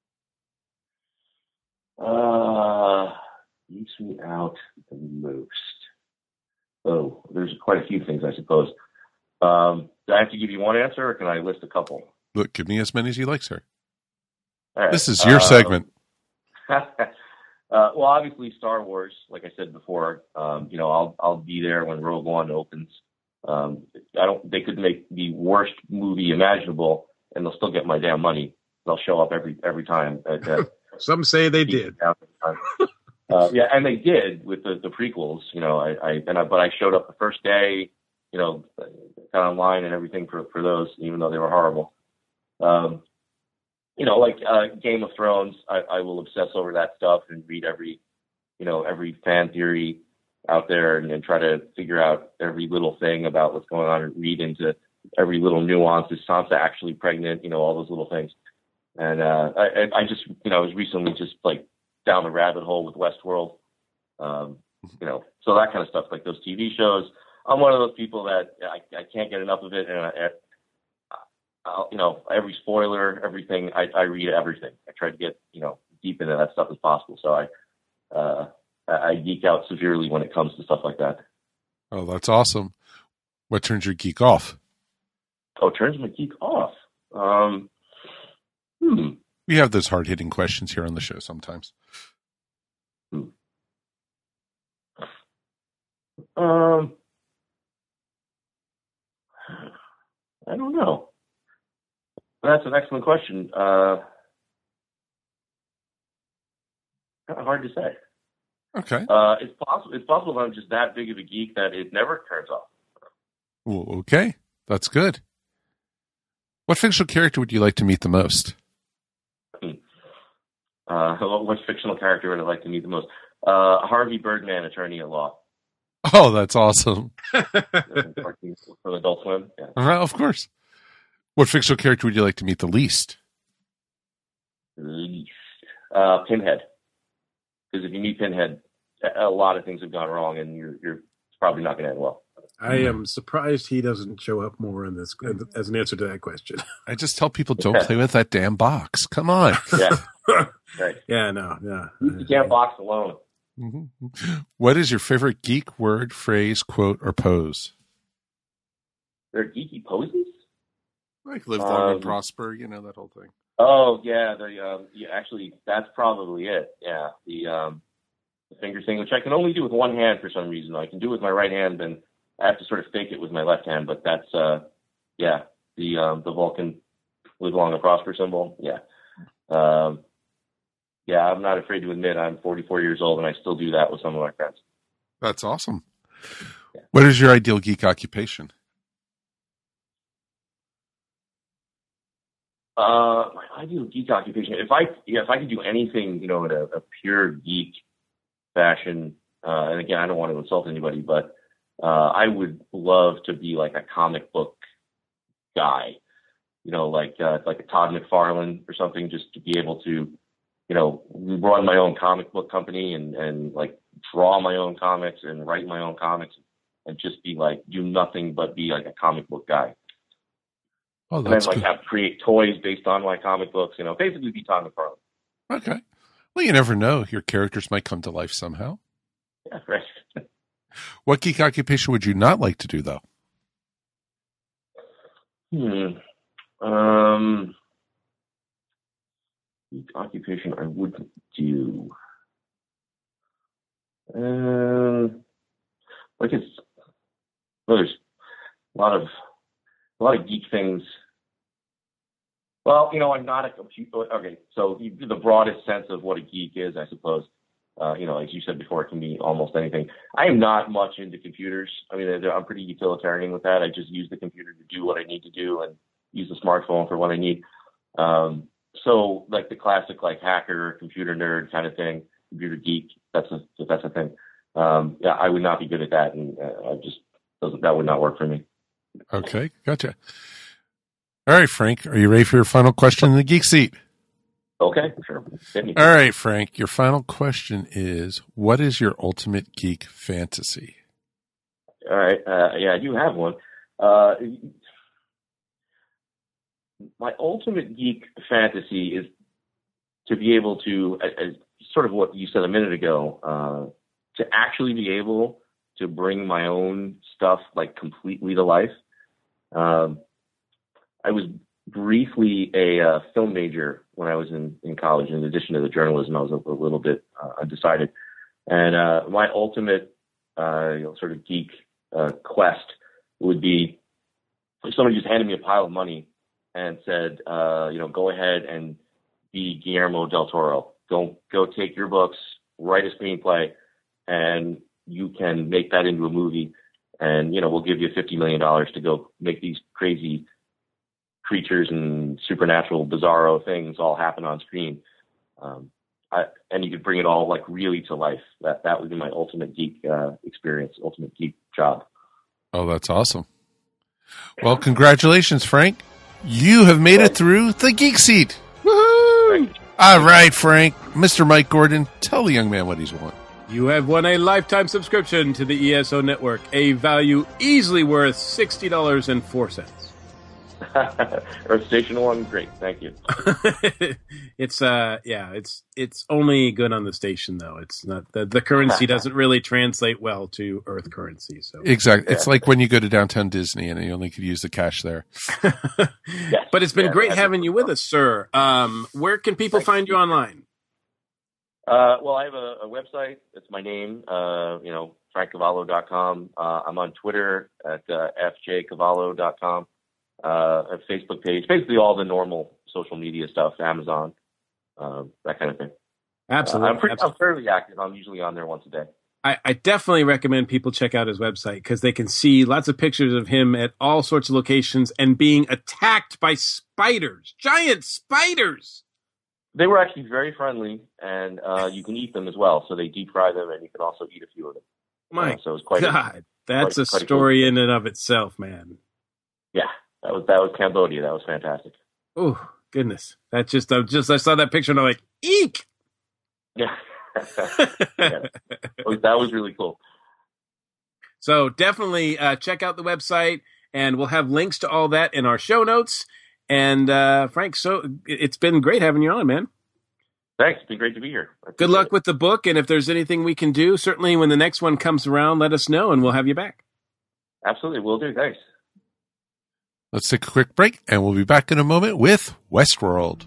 Uh, geeks me out the most. Oh, there's quite a few things, I suppose. Um, do I have to give you one answer, or can I list a couple? Look, give me as many as you like, sir. All right. This is your Uh, segment. uh, well, obviously Star Wars, like I said before, um, you know, I'll I'll be there when Rogue One opens. Um, I don't. They could make the worst movie imaginable, and they'll still get my damn money. They'll show up every every time. At, uh, Some say they did. uh, yeah, and they did with the, the prequels. You know, I, I and I, but I showed up the first day. You know, got online and everything for for those, even though they were horrible. Um, you know, like uh, Game of Thrones, I, I will obsess over that stuff and read every, you know, every fan theory out there and, and try to figure out every little thing about what's going on and read into every little nuance. Is Sansa actually pregnant? You know, all those little things. And uh, I, I just, you know, I was recently just like down the rabbit hole with Westworld. Um, you know, so that kind of stuff, like those T V shows. I'm one of those people that I, I can't get enough of it, and I, I, you know, every spoiler, everything, I, I read everything. I try to get, you know, deep into that stuff as possible. So I, uh, I geek out severely when it comes to stuff like that. Oh, that's awesome. What turns your geek off? Oh, turns my geek off. Um, hmm. We have those hard-hitting questions here on the show sometimes. Hmm. Um, I don't know. That's an excellent question. Uh, kind of hard to say. Okay. Uh, it's possible. It's possible that I'm just that big of a geek that it never turns off. Well, okay. That's good. What fictional character would you like to meet the most? Uh, what fictional character would I like to meet the most? Uh, Harvey Birdman, attorney at law. Oh, that's awesome. Cartoons from Adult Swim. Yeah. Uh, of course. What fictional character would you like to meet the least? Least. Uh, Pinhead. Because if you meet Pinhead, a lot of things have gone wrong, and you're you're probably not going to end well. I am surprised he doesn't show up more in this as an answer to that question. I just tell people don't play with that damn box. Come on. Yeah. Right. Yeah, no, yeah. You can't box alone. Mm-hmm. What is your favorite geek word, phrase, quote, or pose? They're geeky poses? Like live long Um, and prosper, you know, that whole thing. Oh, yeah. The um, yeah, actually, that's probably it. Yeah. The, um, the finger thing, which I can only do with one hand for some reason. I can do it with my right hand, and I have to sort of fake it with my left hand. But that's, uh, yeah, the um, the Vulcan live long and prosper symbol. Yeah. Um, yeah, I'm not afraid to admit I'm forty-four years old, and I still do that with some of my friends. That's awesome. Yeah. What is your ideal geek occupation? Uh, my ideal geek occupation. If I yeah, if I could do anything, you know, in a, a pure geek fashion, uh, and again, I don't want to insult anybody, but uh, I would love to be like a comic book guy, you know, like uh, like a Todd McFarlane or something, just to be able to, you know, run my own comic book company and and like draw my own comics and write my own comics and just be like do nothing but be like a comic book guy. Oh, And then that's like good. have create toys based on my comic books, you know, basically be Todd McFarlane. Okay. Well, you never know. Your characters might come to life somehow. Yeah, right. What geek occupation would you not like to do, though? Hmm. Um, geek occupation I wouldn't do. Um, like it's well, there's a lot of a lot of geek things. Well, you know, I'm not a computer. Okay, so you, the broadest sense of what a geek is, I suppose. Uh, you know, as you said before, it can be almost anything. I am not much into computers. I mean, they're- I'm pretty utilitarian with that. I just use the computer to do what I need to do and use the smartphone for what I need. Um, so, like the classic, like hacker, computer nerd kind of thing, computer geek. That's a that's a thing. Um, yeah, I would not be good at that, and uh, I just doesn't that would not work for me. Okay, gotcha. All right, Frank, are you ready for your final question in the geek seat? Okay, sure. Hit me. All right, Frank, your final question is, what is your ultimate geek fantasy? All right. Uh, yeah, I do have one. Uh, my ultimate geek fantasy is to be able to, as sort of what you said a minute ago, uh, to actually be able to bring my own stuff like completely to life. Um, I was briefly a uh, film major when I was in, in college. In addition to the journalism, I was a, a little bit uh, undecided. And uh, my ultimate uh, you know, sort of geek uh, quest would be if somebody just handed me a pile of money and said, uh, you know, go ahead and be Guillermo del Toro. Go, go take your books, write a screenplay, and you can make that into a movie. And, you know, we'll give you fifty million dollars to go make these crazy creatures and supernatural, bizarro things all happen on screen. Um, I, and you could bring it all like really to life. That that would be my ultimate geek uh, experience, ultimate geek job. Oh, that's awesome. Well, congratulations, Frank. You have made it through the geek seat. Woohoo! All right, Frank. Mister Mike Gordon, tell the young man what he's won. You have won a lifetime subscription to the E S O Network, a value easily worth sixty dollars and four cents. Earth Station One, great, thank you. It's uh yeah, it's it's only good on the station though. It's not the, the currency doesn't really translate well to Earth currency. So Exactly. It's like when you go to downtown Disney and you only could use the cash there. Yes. But it's been Yeah, great that's- having you with us, sir. Um, where can people Thank find you online? Uh, well, I have a, a website. It's my name, uh, you know, frank cavallo dot com. Uh, I'm on Twitter at uh, f j cavallo dot com. Uh, a Facebook page, basically all the normal social media stuff, Amazon, uh, that kind of thing. Absolutely. Uh, I'm, pretty, I'm absolutely. fairly active. I'm usually on there once a day. I, I definitely recommend people check out his website because they can see lots of pictures of him at all sorts of locations and being attacked by spiders, giant spiders. They were actually very friendly, and uh, you can eat them as well. So they deep fry them, and you can also eat a few of them. My uh, so it was quite God, a, that's quite, a quite story cool. in and of itself, man. Yeah, that was that was Cambodia. That was fantastic. Oh goodness, that just I just I saw that picture and I'm like, eek. Yeah, yeah. That, was, that was really cool. So definitely uh, check out the website, and we'll have links to all that in our show notes. And uh, Frank, so it's been great having you on, man. Thanks. It's been great to be here. Good luck it. with the book, and if there's anything we can do, certainly when the next one comes around, let us know, and we'll have you back. Absolutely, will do. Thanks. Let's take a quick break, and we'll be back in a moment with Westworld.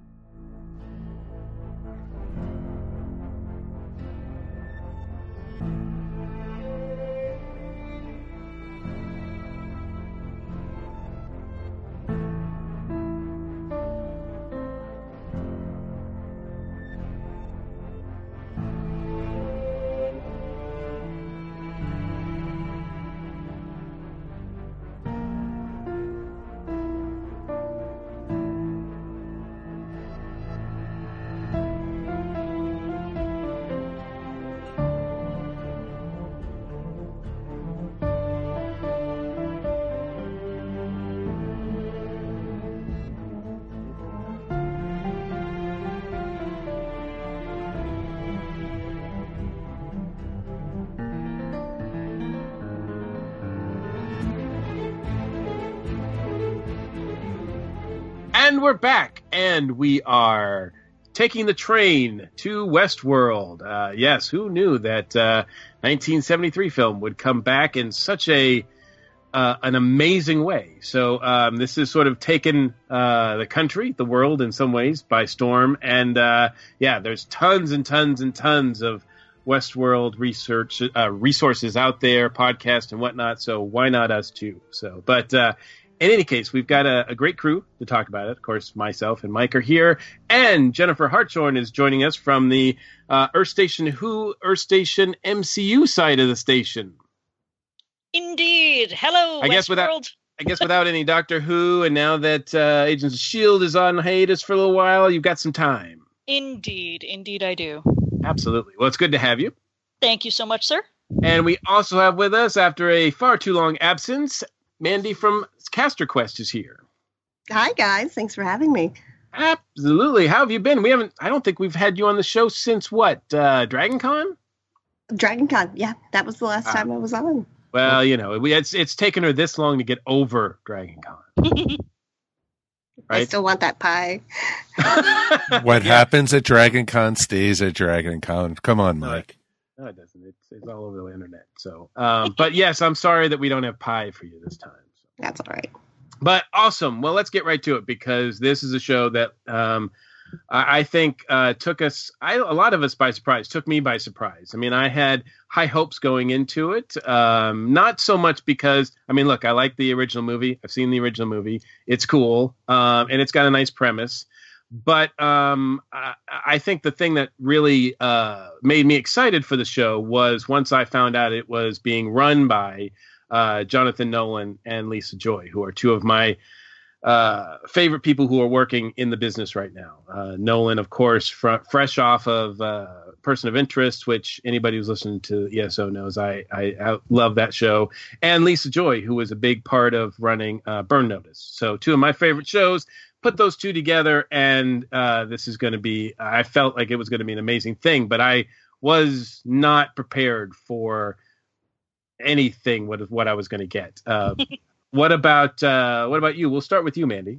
And we're back, and we are taking the train to Westworld. Uh, yes, who knew that uh, nineteen seventy-three film would come back in such a uh, an amazing way? So um, this has sort of taken uh, the country, the world, in some ways by storm. And uh, yeah, there's tons and tons and tons of Westworld research uh, resources out there, podcasts and whatnot. So why not us too? So, but. Uh, In any case, we've got a, a great crew to talk about it. Of course, myself and Mike are here, and Jennifer Hartshorn is joining us from the uh, Earth Station Who, Earth Station M C U side of the station. Indeed. Hello, I guess Westworld. without, I guess without any Doctor Who, and now that uh, Agents of S H I E L D is on hiatus for a little while, you've got some time. Indeed. Indeed, I do. Absolutely. Well, it's good to have you. Thank you so much, sir. And we also have with us, after a far too long absence, Mandy from Caster Quest is here. Hi, guys. Thanks for having me. Absolutely. How have you been? We haven't, I don't think we've had you on the show since what? Uh, Dragon Con? Dragon Con. Yeah, that was the last Ah. time I was on. Well, you know, we, it's it's taken her this long to get over Dragon Con. I Right? still want that pie. What happens at Dragon Con stays at Dragon Con. Come on, Mike. No, it doesn't. It's, it's all over the internet. So, um, but yes, I'm sorry that we don't have pie for you this time. So. That's all right. But awesome. Well, let's get right to it, because this is a show that um, I, I think uh, took us, I, a lot of us by surprise, took me by surprise. I mean, I had high hopes going into it. Um, not so much because, I mean, look, I like the original movie. I've seen the original movie. It's cool. Um, and it's got a nice premise. But um, I, I think the thing that really uh, made me excited for the show was once I found out it was being run by uh, Jonathan Nolan and Lisa Joy, who are two of my uh, favorite people who are working in the business right now. Uh, Nolan, of course, fr- fresh off of uh, Person of Interest, which anybody who's listening to E S O knows I, I, I love that show. And Lisa Joy, who was a big part of running uh, Burn Notice. So two of my favorite shows. Put those two together, and uh, this is going to be, I felt like it was going to be an amazing thing, but I was not prepared for anything what, what I was going to get. Uh, what about uh, what about you? We'll start with you, Mandy.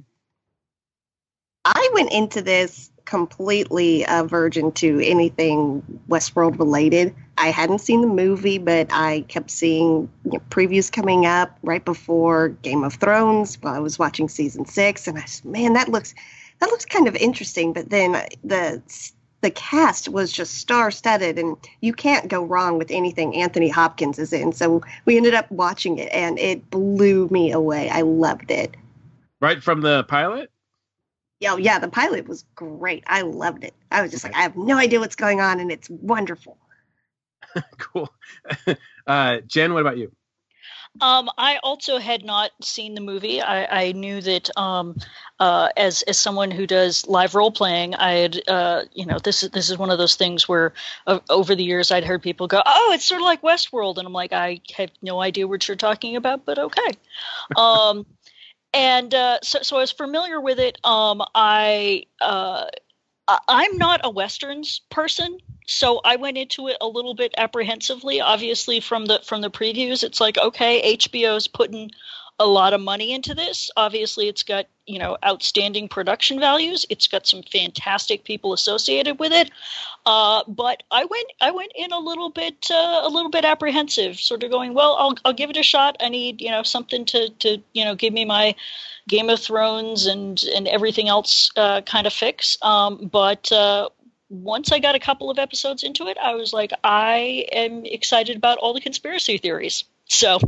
I went into this completely a virgin to anything Westworld related. I hadn't seen the movie, but I kept seeing you know, previews coming up right before Game of Thrones while I was watching season six, and I said, "Man, that looks that looks kind of interesting." But then the the cast was just star-studded, and you can't go wrong with anything Anthony Hopkins is in. So we ended up watching it, and it blew me away. I loved it. Right from the pilot? Yeah, yeah, the pilot was great. I loved it. I was just like, I have no idea what's going on, and it's wonderful. Cool. Uh, Jen, what about you? Um, I also had not seen the movie. I, I knew that um, uh, as as someone who does live role playing, I had uh, you know this is this is one of those things where uh, over the years I'd heard people go, "Oh, it's sort of like Westworld," and I'm like, I have no idea what you're talking about, but okay. Um, and uh, so so I was familiar with it. Um, I uh, I- I'm not a Westerns person. So I went into it a little bit apprehensively. Obviously, from the from the previews, it's like, okay, H B O's putting a lot of money into this. Obviously, it's got, you know, outstanding production values. It's got some fantastic people associated with it. Uh, but I went I went in a little bit uh, a little bit apprehensive, sort of going, well, I'll I'll give it a shot. I need, you know, something to to you know give me my Game of Thrones and and everything else uh, kind of fix. Um, but uh, once I got a couple of episodes into it, I was like, I am excited about all the conspiracy theories. So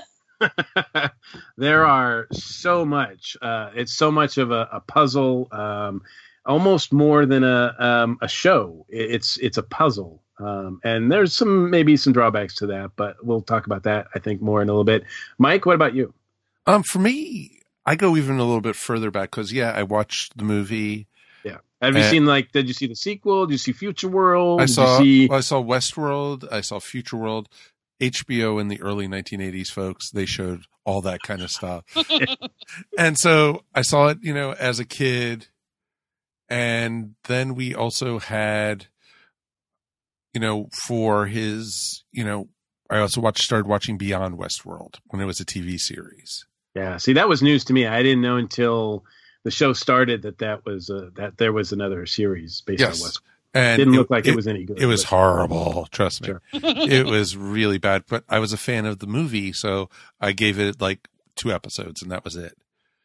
there are so much. Uh, it's so much of a, a puzzle, um, almost more than a um, a show. It, it's it's a puzzle, um, and there's some maybe some drawbacks to that, but we'll talk about that, I think, more in a little bit. Mike, what about you? Um, for me, I go even a little bit further back because yeah, I watched the movie. Yeah. Have you And- seen, like, did you see the sequel? Did you see Future World? I Did saw you see... well, I saw Westworld, I saw Future World, H B O in the early nineteen eighties, folks. They showed all that kind of stuff. And so I saw it, you know, as a kid. And then we also had, you know, for his, you know, I also watched, started watching Beyond Westworld when it was a T V series. Yeah, see, that was news to me. I didn't know until the show started that that was uh, that there was another series based Yes. on West. And Didn't look like it was any good, It was but- horrible. Trust me. Sure. It was really bad, but I was a fan of the movie. So I gave it like two episodes and that was it.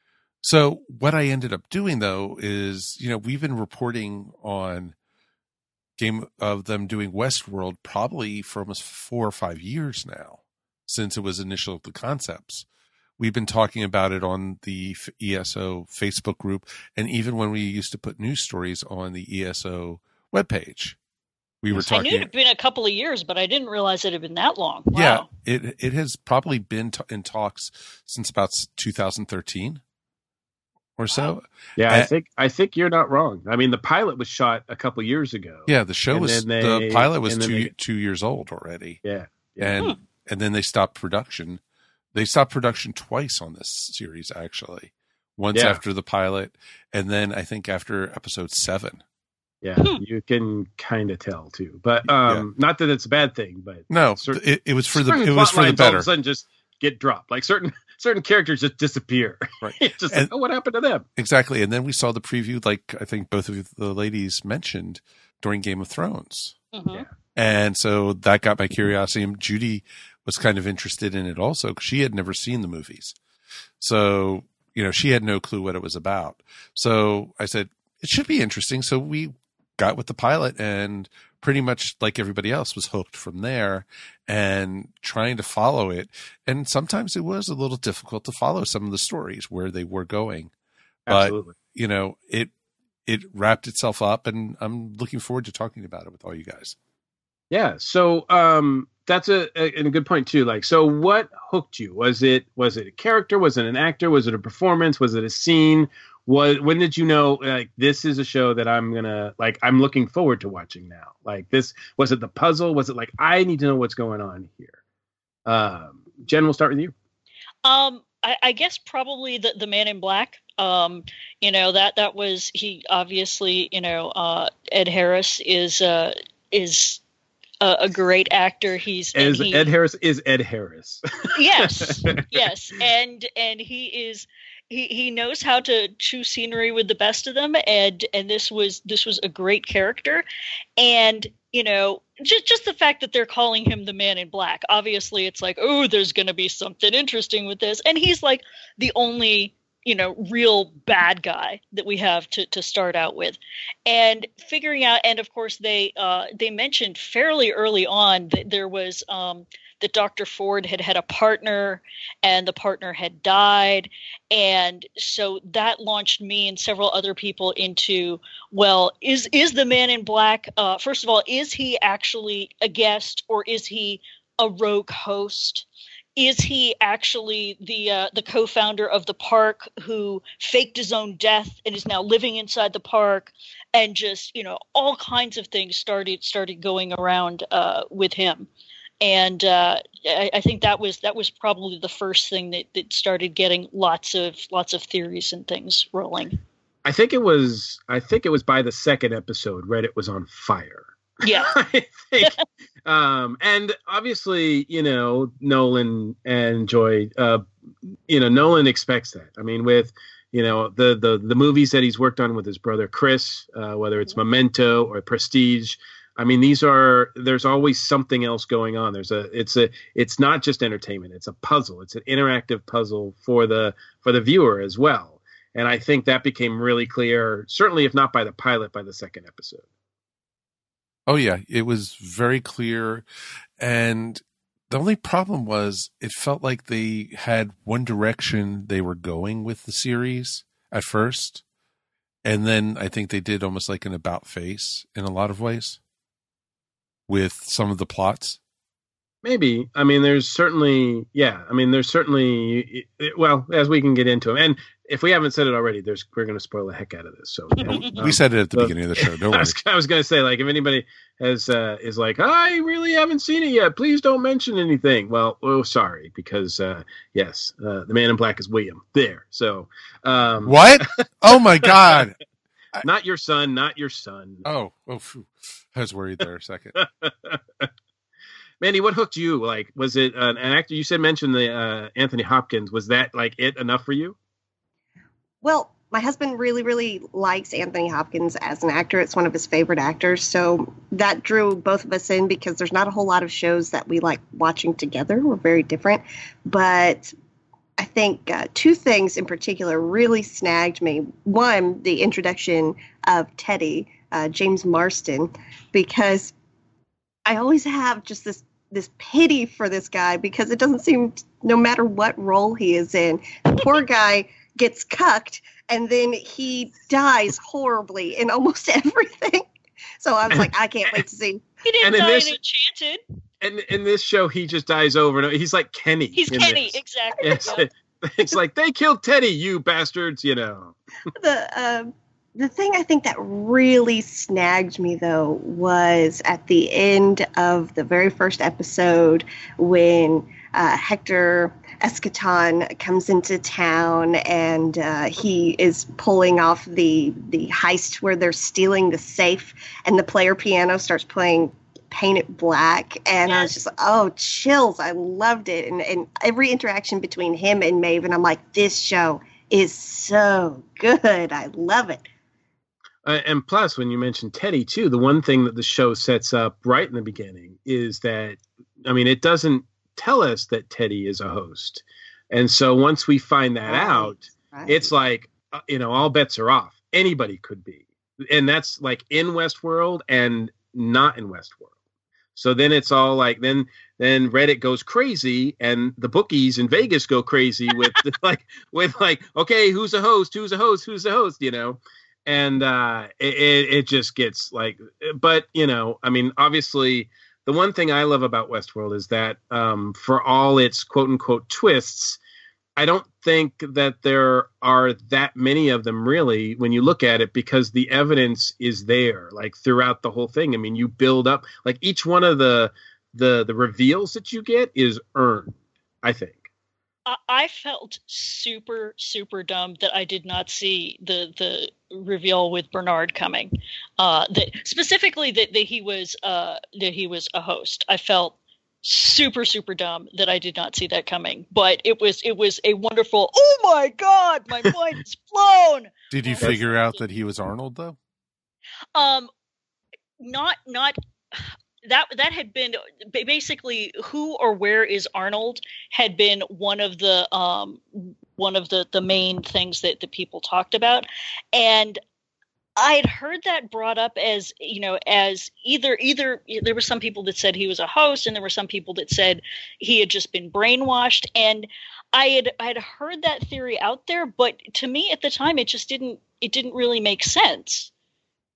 So what I ended up doing though is, you know, we've been reporting on game of them doing Westworld probably for almost four or five years now since it was initial the concepts. We've been talking about it on the E S O Facebook group. And even when we used to put news stories on the E S O webpage, we were I talking. knew it had been a couple of years, but I didn't realize it had been that long. Wow. Yeah, it it has probably been t- in talks since about two thousand thirteen or so. Yeah, I Uh, think I think you're not wrong. I mean, the pilot was shot a couple years ago. Yeah, the show And was then the they- pilot was and then two they- two years old already, Yeah. yeah. and and then they stopped production. They stopped production twice on this series actually. Once Yeah. after the pilot, and then I think after episode seven. Yeah, Hmm. you can kind of tell too, but um, not that it's a bad thing. But No, certain- it, it was for the certain it was plot for the lines all of better. a sudden just get dropped. Like certain certain characters just disappear. Right. It's just And- like, oh, what happened to them? Exactly. And then we saw the preview, like I think both of the ladies mentioned during Game of Thrones. Mhm. Yeah. And so that got my curiosity. And Judy was kind of interested in it also because she had never seen the movies. So, you know, she had no clue what it was about. So I said, it should be interesting. So we got with the pilot and pretty much like everybody else was hooked from there and trying to follow it. And sometimes it was a little difficult to follow some of the stories where they were going. But, Absolutely. you know, it, it wrapped itself up and I'm looking forward to talking about it with all you guys. Yeah. So um, that's a, a, and a good point too. Like, so what hooked you? Was it was it a character? Was it an actor? Was it a performance? Was it a scene? Was when did you know like this is a show that I'm gonna like I'm looking forward to watching now? Like this was it the puzzle? Was it like I need to know what's going on here? Um, Jen, we'll start with you. Um, I, I guess probably the the Man in Black. Um, you know that that was he obviously. You know, uh, Ed Harris is uh, is a, a great actor. He's and As he, Ed Harris is Ed Harris. yes, yes, and and he is. He, he knows how to chew scenery with the best of them, and and this was this was a great character, and you know just just the fact that they're calling him the Man in Black, obviously it's like, oh, there's going to be something interesting with this, and he's like the only you know real bad guy that we have to to start out with, and figuring out, and of course they uh, they mentioned fairly early on that there was. Um, that Doctor Ford had had a partner and the partner had died. And so that launched me and several other people into, well, is, is the Man in Black, uh, first of all, is he actually a guest or is he a rogue host? is he actually the uh, the co-founder of the park who faked his own death and is now living inside the park, and just, you know, all kinds of things started started going around uh, with him. And uh, I, I think that was that was probably the first thing that, that started getting lots of lots of theories and things rolling. I think it was I think it was by the second episode, Reddit was on fire. Yeah. I think. um, and obviously, you know, Nolan and Joy, uh, you know, Nolan expects that. I mean, with, you know, the the the movies that he's worked on with his brother Chris, uh, whether it's Memento or Prestige. I mean, these are, there's always something else going on. There's a, it's a, it's not just entertainment. It's a puzzle. It's an interactive puzzle for the, for the viewer as well. And I think that became really clear, certainly if not by the pilot, by the second episode. Oh yeah, it was very clear. And the only problem was it felt like they had one direction they were going with the series at first. And then I think they did almost like an about face in a lot of ways with some of the plots. Maybe. I mean, there's certainly, yeah. I mean, there's certainly, well, as we can get into them. And if we haven't said it already, there's we're going to spoil the heck out of this. So um, we said it at the so, beginning of the show. Don't worry. I was, I was going to say, like, if anybody has uh, is like, I really haven't seen it yet, please don't mention anything. Well, oh, sorry, because uh, yes, uh, the Man in Black is William there. So um, what? Oh my God! Not your son, not your son. Oh, oh, phew. I was worried there a second. Mandy, what hooked you? Like, was it an actor? You said mentioned the uh, Anthony Hopkins. Was that like it enough for you? Well, my husband really, really likes Anthony Hopkins as an actor. It's one of his favorite actors. So that drew both of us in because there's not a whole lot of shows that we like watching together. We're very different. But I think uh, two things in particular really snagged me. One, the introduction of Teddy, uh, James Marsden, because I always have just this this pity for this guy because it doesn't seem, no matter what role he is in, the poor guy gets cucked and then he dies horribly in almost everything. So I was like, I can't wait to see. He didn't and die this, in Enchanted. And in this show, he just dies over and over. He's like Kenny. He's Kenny, this. exactly. It's, yeah. it's like, they killed Teddy, you bastards, you know. The um, the thing I think that really snagged me, though, was at the end of the very first episode when uh, Hector Escaton comes into town and uh, he is pulling off the the heist where they're stealing the safe and the player piano starts playing Paint It Black. And yes. I was just like, oh, chills. I loved it. And, and every interaction between him and Maven, I'm like, this show is so good. I love it. Uh, and plus, when you mentioned Teddy, too, the one thing that the show sets up right in the beginning is that, I mean, it doesn't tell us that Teddy is a host. And so once we find that right. out, right. it's like, uh, you know, all bets are off. Anybody could be. And that's like in Westworld and not in Westworld. So then it's all like, then then Reddit goes crazy and the bookies in Vegas go crazy with like, with like, okay, who's a host? Who's a host? Who's a host? You know? And uh, it, it just gets like, but, you know, I mean, obviously, the one thing I love about Westworld is that um, for all its quote unquote twists, I don't think that there are that many of them really when you look at it, because the evidence is there like throughout the whole thing. I mean, you build up like each one of the the the reveals that you get is earned, I think. I felt super, super dumb that I did not see the the reveal with Bernard coming. Uh, that specifically that, that he was uh, that he was a host. I felt super, super dumb that I did not see that coming. But it was it was a wonderful. Oh my God, my mind is blown. Did you figure out that he was Arnold though? Um, not not. That that had been basically who or where is Arnold had been one of the um, one of the, the main things that the people talked about, and I had heard that brought up as you know as either either there were some people that said he was a host and there were some people that said he had just been brainwashed, and I had I had heard that theory out there, but to me at the time it just didn't it didn't really make sense.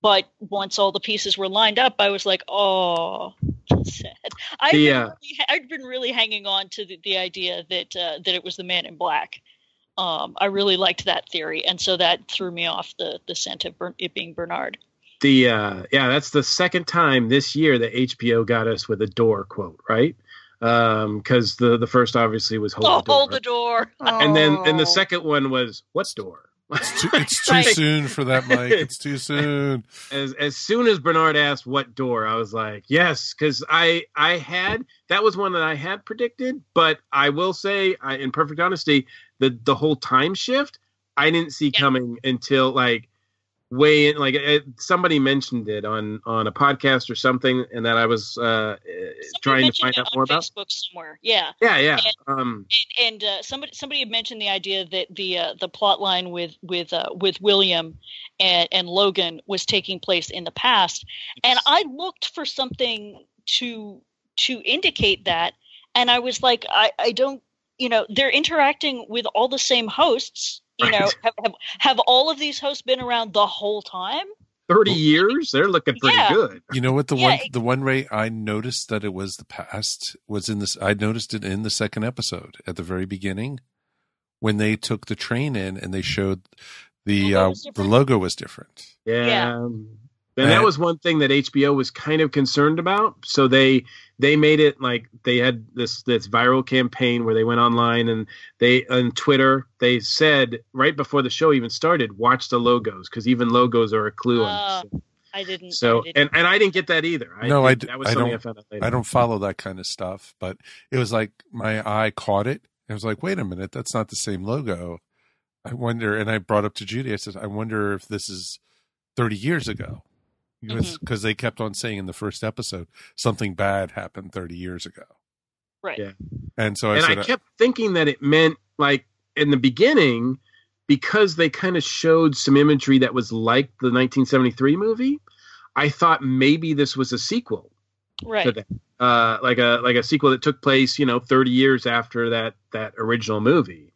but once all the pieces were lined up, I was like, oh, sad. I'd, The, been uh, really, I'd been really hanging on to the, the idea that uh, that it was the Man in Black. Um, I really liked that theory, and so that threw me off the the scent of Ber- it being Bernard. The uh, yeah, that's the second time this year that H B O got us with a door quote, right? Um, because the the first obviously was hold Oh, the door, hold the door. and then and the Oh. second one was what door? It's too, it's too Right. soon for that, Mike. It's too soon. as as soon as Bernard asked what door, I was like, yes, because I I had that was one that I had predicted, but I will say, I, in perfect honesty, the the whole time shift I didn't see Yeah. coming until like way in, like uh, somebody mentioned it on on a podcast or something, and that I was uh, Somebody trying to mentioned find it out on more about. Facebook somewhere. Yeah. Yeah, yeah. Um, And uh, somebody somebody had mentioned the idea that the uh, the plot line with with uh, with William and, and Logan was taking place in the past, and I looked for something to to indicate that, and I was like, I, I don't, you know, they're interacting with all the same hosts. You know, Right. have, have have all of these hosts been around the whole time? thirty years, they're looking pretty Yeah. good. You know what? The Yeah, one, it- the one way I noticed that it was the past was in this. I noticed it in the second episode at the very beginning when they took the train in and they showed the Logo uh, was the different? logo was different. Yeah. Yeah. Um, And that And- was one thing that H B O was kind of concerned about. So they they made it like they had this this viral campaign where they went online and they on Twitter they said right before the show even started, watch the logos because even logos are a clue Uh, on this. I didn't. So I didn't. and, and I didn't get that either. I No, I think d- that was I something I, don't- found out later. I don't follow that kind of stuff, but it was like my eye caught it. It was like, wait a minute, that's not the same logo. I wonder, and I brought up to Judy. I said, I wonder if this is thirty years ago. Because Mm-hmm. they kept on saying in the first episode something bad happened thirty years ago, Right. Yeah. and so I and said, I kept thinking that it meant like in the beginning because they kind of showed some imagery that was like the nineteen seventy-three movie. I thought maybe this was a sequel Right. to that, uh, like a like a sequel that took place, you know, thirty years after that that original movie.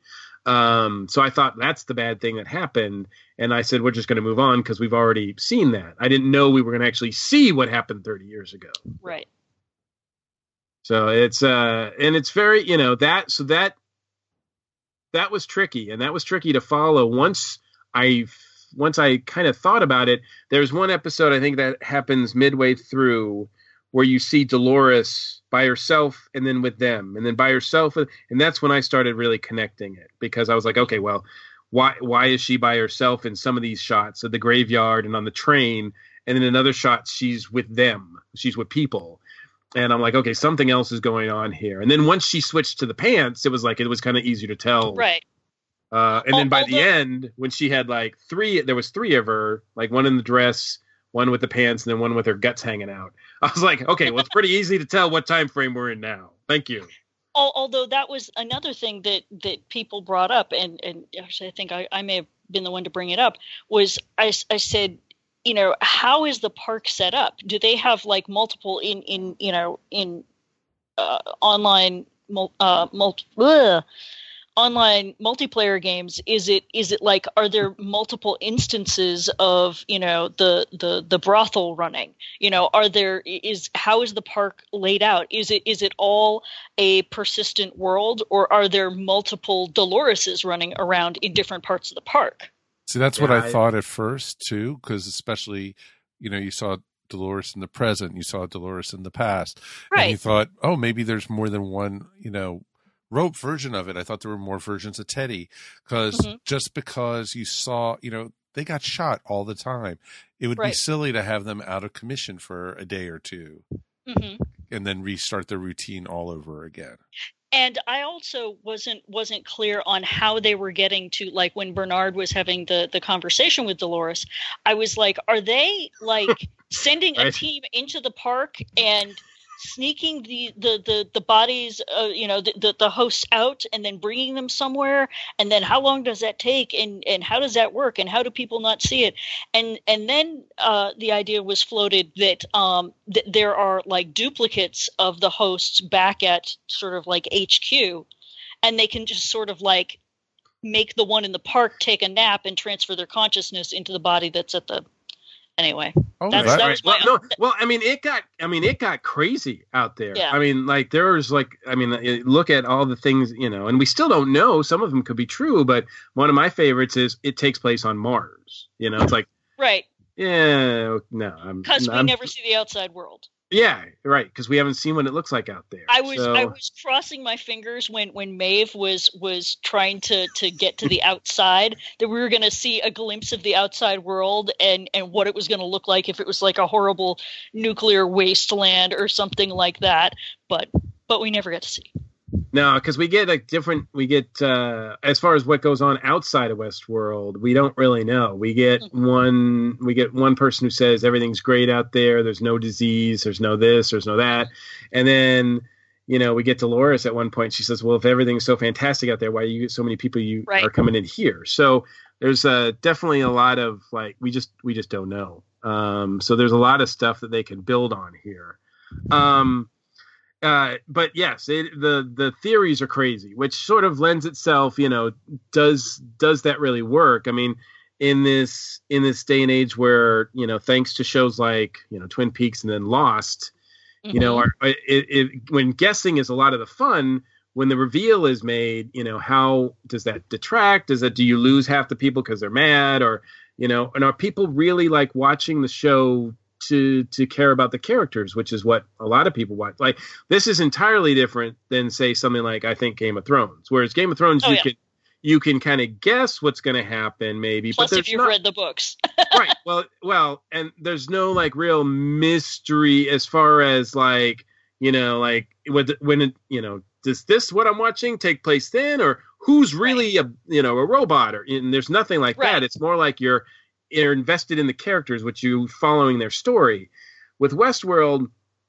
Um, so I thought that's the bad thing that happened, and I said we're just going to move on because we've already seen that. I didn't know we were going to actually see what happened thirty years ago. Right. So it's uh and it's very, you know, that so that that was tricky and that was tricky to follow once I once I kind of thought about it. There's one episode I think that happens midway through where you see Dolores by herself and then with them and then by herself, and that's when I started really connecting it because I was like, okay, well, why why is she by herself in some of these shots of the graveyard and on the train, and then in another shot she's with them, she's with people. And I'm like, okay, something else is going on here. And then once she switched to the pants, it was like it was kind of easier to tell. Right. Uh, and then by the Although- end, when she had like three, there was three of her, like one in the dress, one with the pants, and then one with her guts hanging out. I was like, okay, well, it's pretty easy to tell what time frame we're in now. Thank you. Al- Although that was another thing that, that people brought up, and, and actually I think I, I may have been the one to bring it up, was I, s- I said, you know, how is the park set up? Do they have like multiple in, in you know, in uh, online mul- uh, multi- ugh, online multiplayer games? Is it is it like, are there multiple instances of, you know, the the the brothel running? You know, are there is how is the park laid out? Is it is it all a persistent world, or are there multiple Doloreses running around in different parts of the park? see, that's what Yeah, I, I- thought at first too, because especially, you know, you saw Dolores in the present, you saw Dolores in the past, and you Right. thought, oh, maybe there's more than one, you know, rope version of it. I thought there were more versions of Teddy, because Mhm. just because you saw, you know, they got shot all the time, it would be Right. silly to have them out of commission for a day or two hmm and then restart the routine all over again. And I also wasn't wasn't clear on how they were getting to, like, when Bernard was having the the conversation with Dolores. I was like, are they like sending a Right. team into the park and sneaking the the the, the bodies, uh, you know, the, the the hosts out and then bringing them somewhere? And then how long does that take? And and how does that work? And how do people not see it? And and then uh, the idea was floated that um, th- there are like duplicates of the hosts back at sort of like H Q, and they can just sort of like make the one in the park take a nap and transfer their consciousness into the body that's at the Anyway, Oh, that's, that- that Right. was my well, no, well, I mean, it got, I mean, it got crazy out there. Yeah. I mean, like there was like, I mean, it- look at all the things, you know, and we still don't know. Some of them could be true, but one of my favorites is it takes place on Mars. You know, it's like, right, yeah, no, I'm, because we I'm- never see the outside world. yeah, right, because we haven't seen what it looks like out there. I was So- I was crossing my fingers when, when Maeve was was trying to, to get to the outside, that we were going to see a glimpse of the outside world and, and what it was going to look like if it was like a horrible nuclear wasteland or something like that. But but we never got to see. No, because we get like different. We get uh, as far as what goes on outside of Westworld, we don't really know. We get Mhm. one. We get one person who says everything's great out there. There's no disease. There's no this. There's no that. And then you know we get Dolores at one point. She says, "Well, if everything's so fantastic out there, why do you get so many people you Right. are coming in here?" So there's uh, definitely a lot of like we just we just don't know. Um, so there's a lot of stuff that they can build on here. Um, Uh, but yes, it, the the theories are crazy, which sort of lends itself, you know, does does that really work? I mean, in this in this day and age where, you know, thanks to shows like, you know, Twin Peaks and then Lost, you know, Mhm. are, it, it when guessing is a lot of the fun. When the reveal is made, you know, how does that detract? Does that do you lose half the people because they're mad, or you know, and are people really like watching the show to to care about the characters, which is what a lot of people watch. Like this is entirely different than say something like I think Game of Thrones. Whereas Game of Thrones, Oh, you yeah. can you can kind of guess what's going to happen, maybe. Plus, but if there's you've not, read the books, right. Well, well, and there's no like real mystery as far as like you know, like when when it, you know, does this what I'm watching take place then, or who's really a you know a robot, or and there's nothing like Right. that. It's more like you're you're invested in the characters, which you following their story. With Westworld,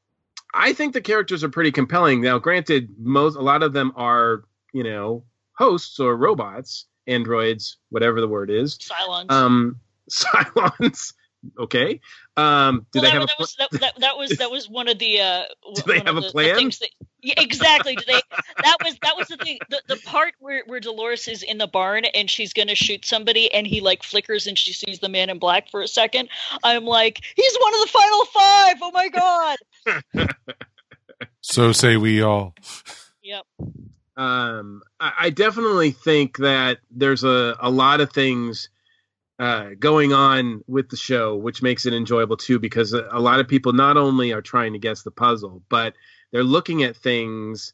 I think the characters are pretty compelling. Now, granted, most a lot of them are you know hosts or robots, androids, whatever the word is. Cylons. Um, Cylons. Okay. Um, do well, they that, have a that pl- was that, that, that was that was one of the. Uh, Do they one have of a the, plan? The things that, yeah, exactly. Do they? That was that was the thing. The, the part where, where Dolores is in the barn and she's gonna shoot somebody, and he like flickers and she sees the man in black for a second. I'm like, he's one of the final five. Oh my god. So say we all. Yep. um, I, I definitely think that there's a, a lot of things uh, going on with the show, which makes it enjoyable too, because a, a lot of people not only are trying to guess the puzzle, but they're looking at things.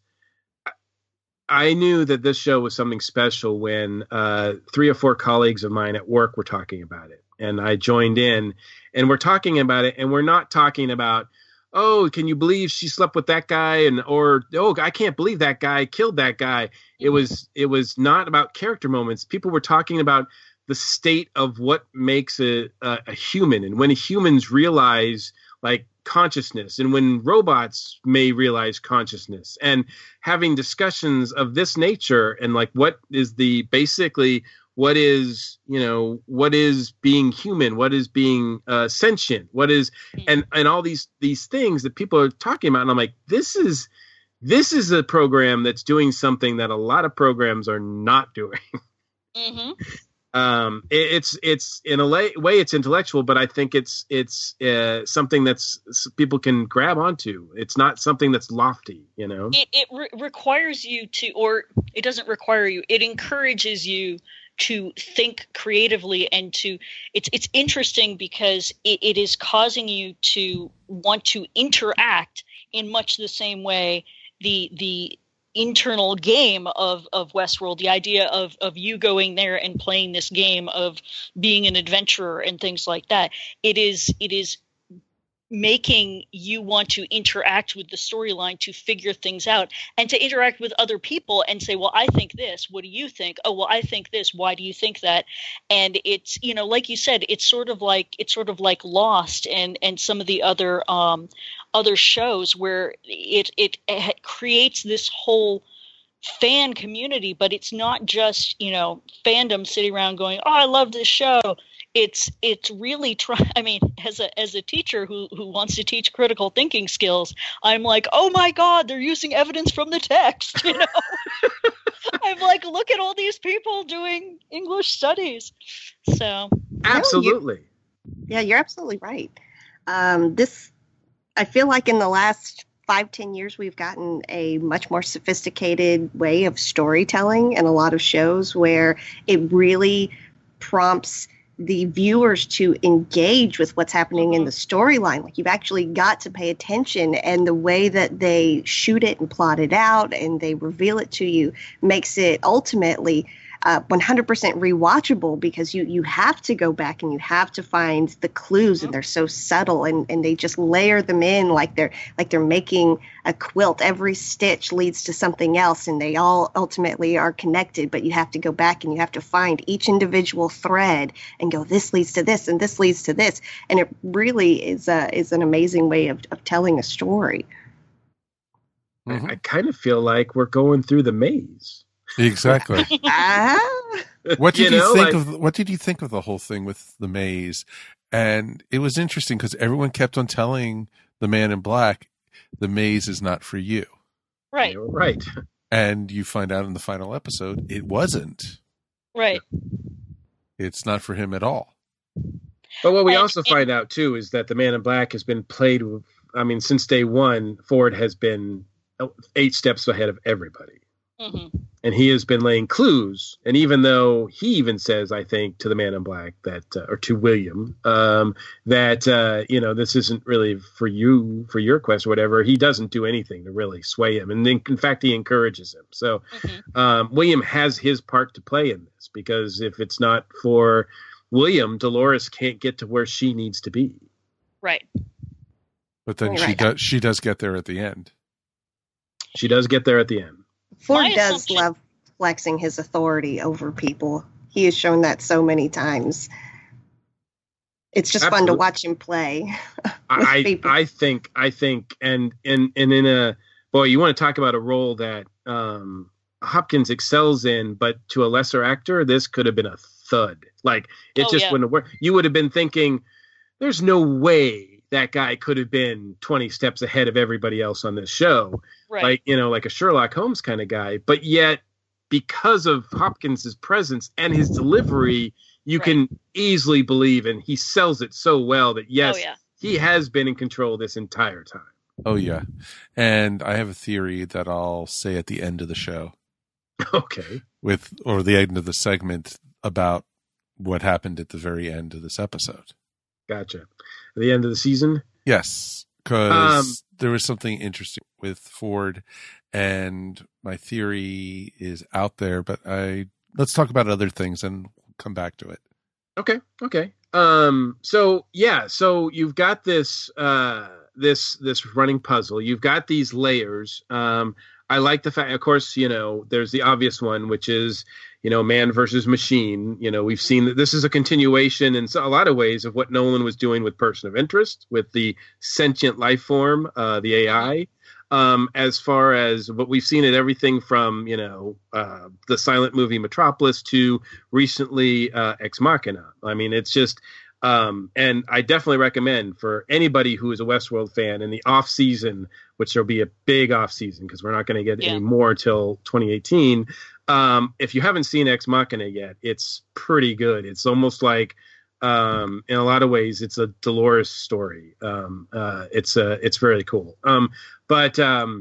I knew that this show was something special when uh, three or four colleagues of mine at work were talking about it. And I joined in, and we're talking about it, and we're not talking about, oh, can you believe she slept with that guy? And, or, oh, I can't believe that guy killed that guy. It was, it was not about character moments. People were talking about the state of what makes a, a, a human, and when humans realize like consciousness, and when robots may realize consciousness, and having discussions of this nature, and like what is the basically what is you know what is being human, what is being uh, sentient, what is and and all these these things that people are talking about, and I'm like, this is this is a program that's doing something that a lot of programs are not doing. Mm-hmm. Um, it, it's it's in a lay, way it's intellectual, but I think it's it's uh, something that's people can grab onto. It's not something that's lofty, you know. It it re- requires you to, or it doesn't require you. It encourages you to think creatively and to. It's it's interesting because it, it is causing you to want to interact in much the same way the the. internal game of, of Westworld, the idea of, of you going there and playing this game of being an adventurer and things like that. It is it is making you want to interact with the storyline to figure things out and to interact with other people and say, well, I think this, what do you think? Oh, well, I think this, why do you think that? And it's, you know, like you said, it's sort of like it's sort of like Lost and and some of the other um other shows where it it, it creates this whole fan community, but it's not just, you know, fandom sitting around going, oh, I love this show. It's it's really try. I mean, as a as a teacher who who wants to teach critical thinking skills, I'm like, oh my God, they're using evidence from the text. You know, I'm like, look at all these people doing English studies. So Absolutely. Yeah, you're absolutely right. Um, this, I feel like in the last five, ten years, we've gotten a much more sophisticated way of storytelling in a lot of shows where it really prompts the viewers to engage with what's happening in the storyline. Like, you've actually got to pay attention, and the way that they shoot it and plot it out and they reveal it to you makes it ultimately uh, one hundred percent rewatchable, because you you have to go back and you have to find the clues, and they're so subtle, and, and they just layer them in like they're like they're making a quilt. Every stitch leads to something else, and they all ultimately are connected, but you have to go back and you have to find each individual thread and go, this leads to this and this leads to this. And it really is a, is an amazing way of, of telling a story. Mm-hmm. I, I kind of feel like we're going through the maze. Exactly. uh, what did you, you know, think like, of what did you think of the whole thing with the maze? And it was interesting because everyone kept on telling the man in black, the maze is not for you. Right. They were right. And you find out in the final episode it wasn't. Right. It's not for him at all. But what we And- also and- find out too is that the man in black has been played with, I mean, since day one, Ford has been eight steps ahead of everybody. Mhm. And he has been laying clues. And even though he even says, I think, to the man in black that, uh, or to William, um, that, uh, you know, this isn't really for you, for your quest or whatever, he doesn't do anything to really sway him. And then, in fact, he encourages him. So Mhm. um, William has his part to play in this, because if it's not for William, Dolores can't get to where she needs to be. Right. But then she Right. does she does get there at the end. She does get there at the end. Ford My does assumption- love flexing his authority over people. He has shown that so many times. It's just fun to Absolutely. watch him play. I, people. I think, I think, and, and, and in a, boy, you want to talk about a role that um, Hopkins excels in, but to a lesser actor, this could have been a thud. Like, it Oh, just yeah. wouldn't work. You would have been thinking, there's no way that guy could have been twenty steps ahead of everybody else on this show. Right. Like, you know, like a Sherlock Holmes kind of guy. But yet, because of Hopkins's presence and his delivery, you Right. can easily believe, and he sells it so well that, yes, Oh, yeah. he has been in control this entire time. Oh yeah. And I have a theory that I'll say at the end of the show Okay. with or the end of the segment about what happened at the very end of this episode. Gotcha. At the end of the season? Yes, because Um, there was something interesting with Ford, and my theory is out there. But I let's talk about other things and come back to it. Okay. Okay. Um, so yeah, so you've got this, uh, this, this running puzzle. You've got these layers. Um, I like the fact, of course, you know, there's the obvious one, which is, you know, man versus machine. You know, we've seen that this is a continuation in so- a lot of ways of what Nolan was doing with Person of Interest, with the sentient life form, uh, the A I. Um, as far as what we've seen at everything from, you know, uh, the silent movie Metropolis to recently uh, Ex Machina. I mean, it's just, um, and I definitely recommend for anybody who is a Westworld fan in the off season, which there'll be a big off season because we're not going to get Yeah. any more till twenty eighteen. Um, if you haven't seen Ex Machina yet, it's pretty good. It's almost like, um, in a lot of ways, it's a Dolores story. Um, uh, it's uh, it's very cool. Um, but um,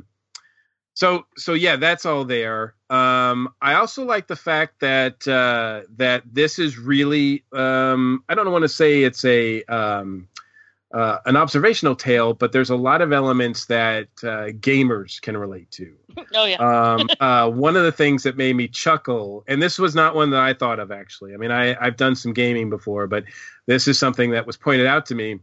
so so yeah, that's all there. Um, I also like the fact that uh, that this is really um, I don't want to say it's a um, uh, an observational tale, but there's a lot of elements that uh, gamers can relate to. Oh yeah. Um, uh, one of the things that made me chuckle, and this was not one that I thought of actually. I mean, I, I've done some gaming before, but this is something that was pointed out to me.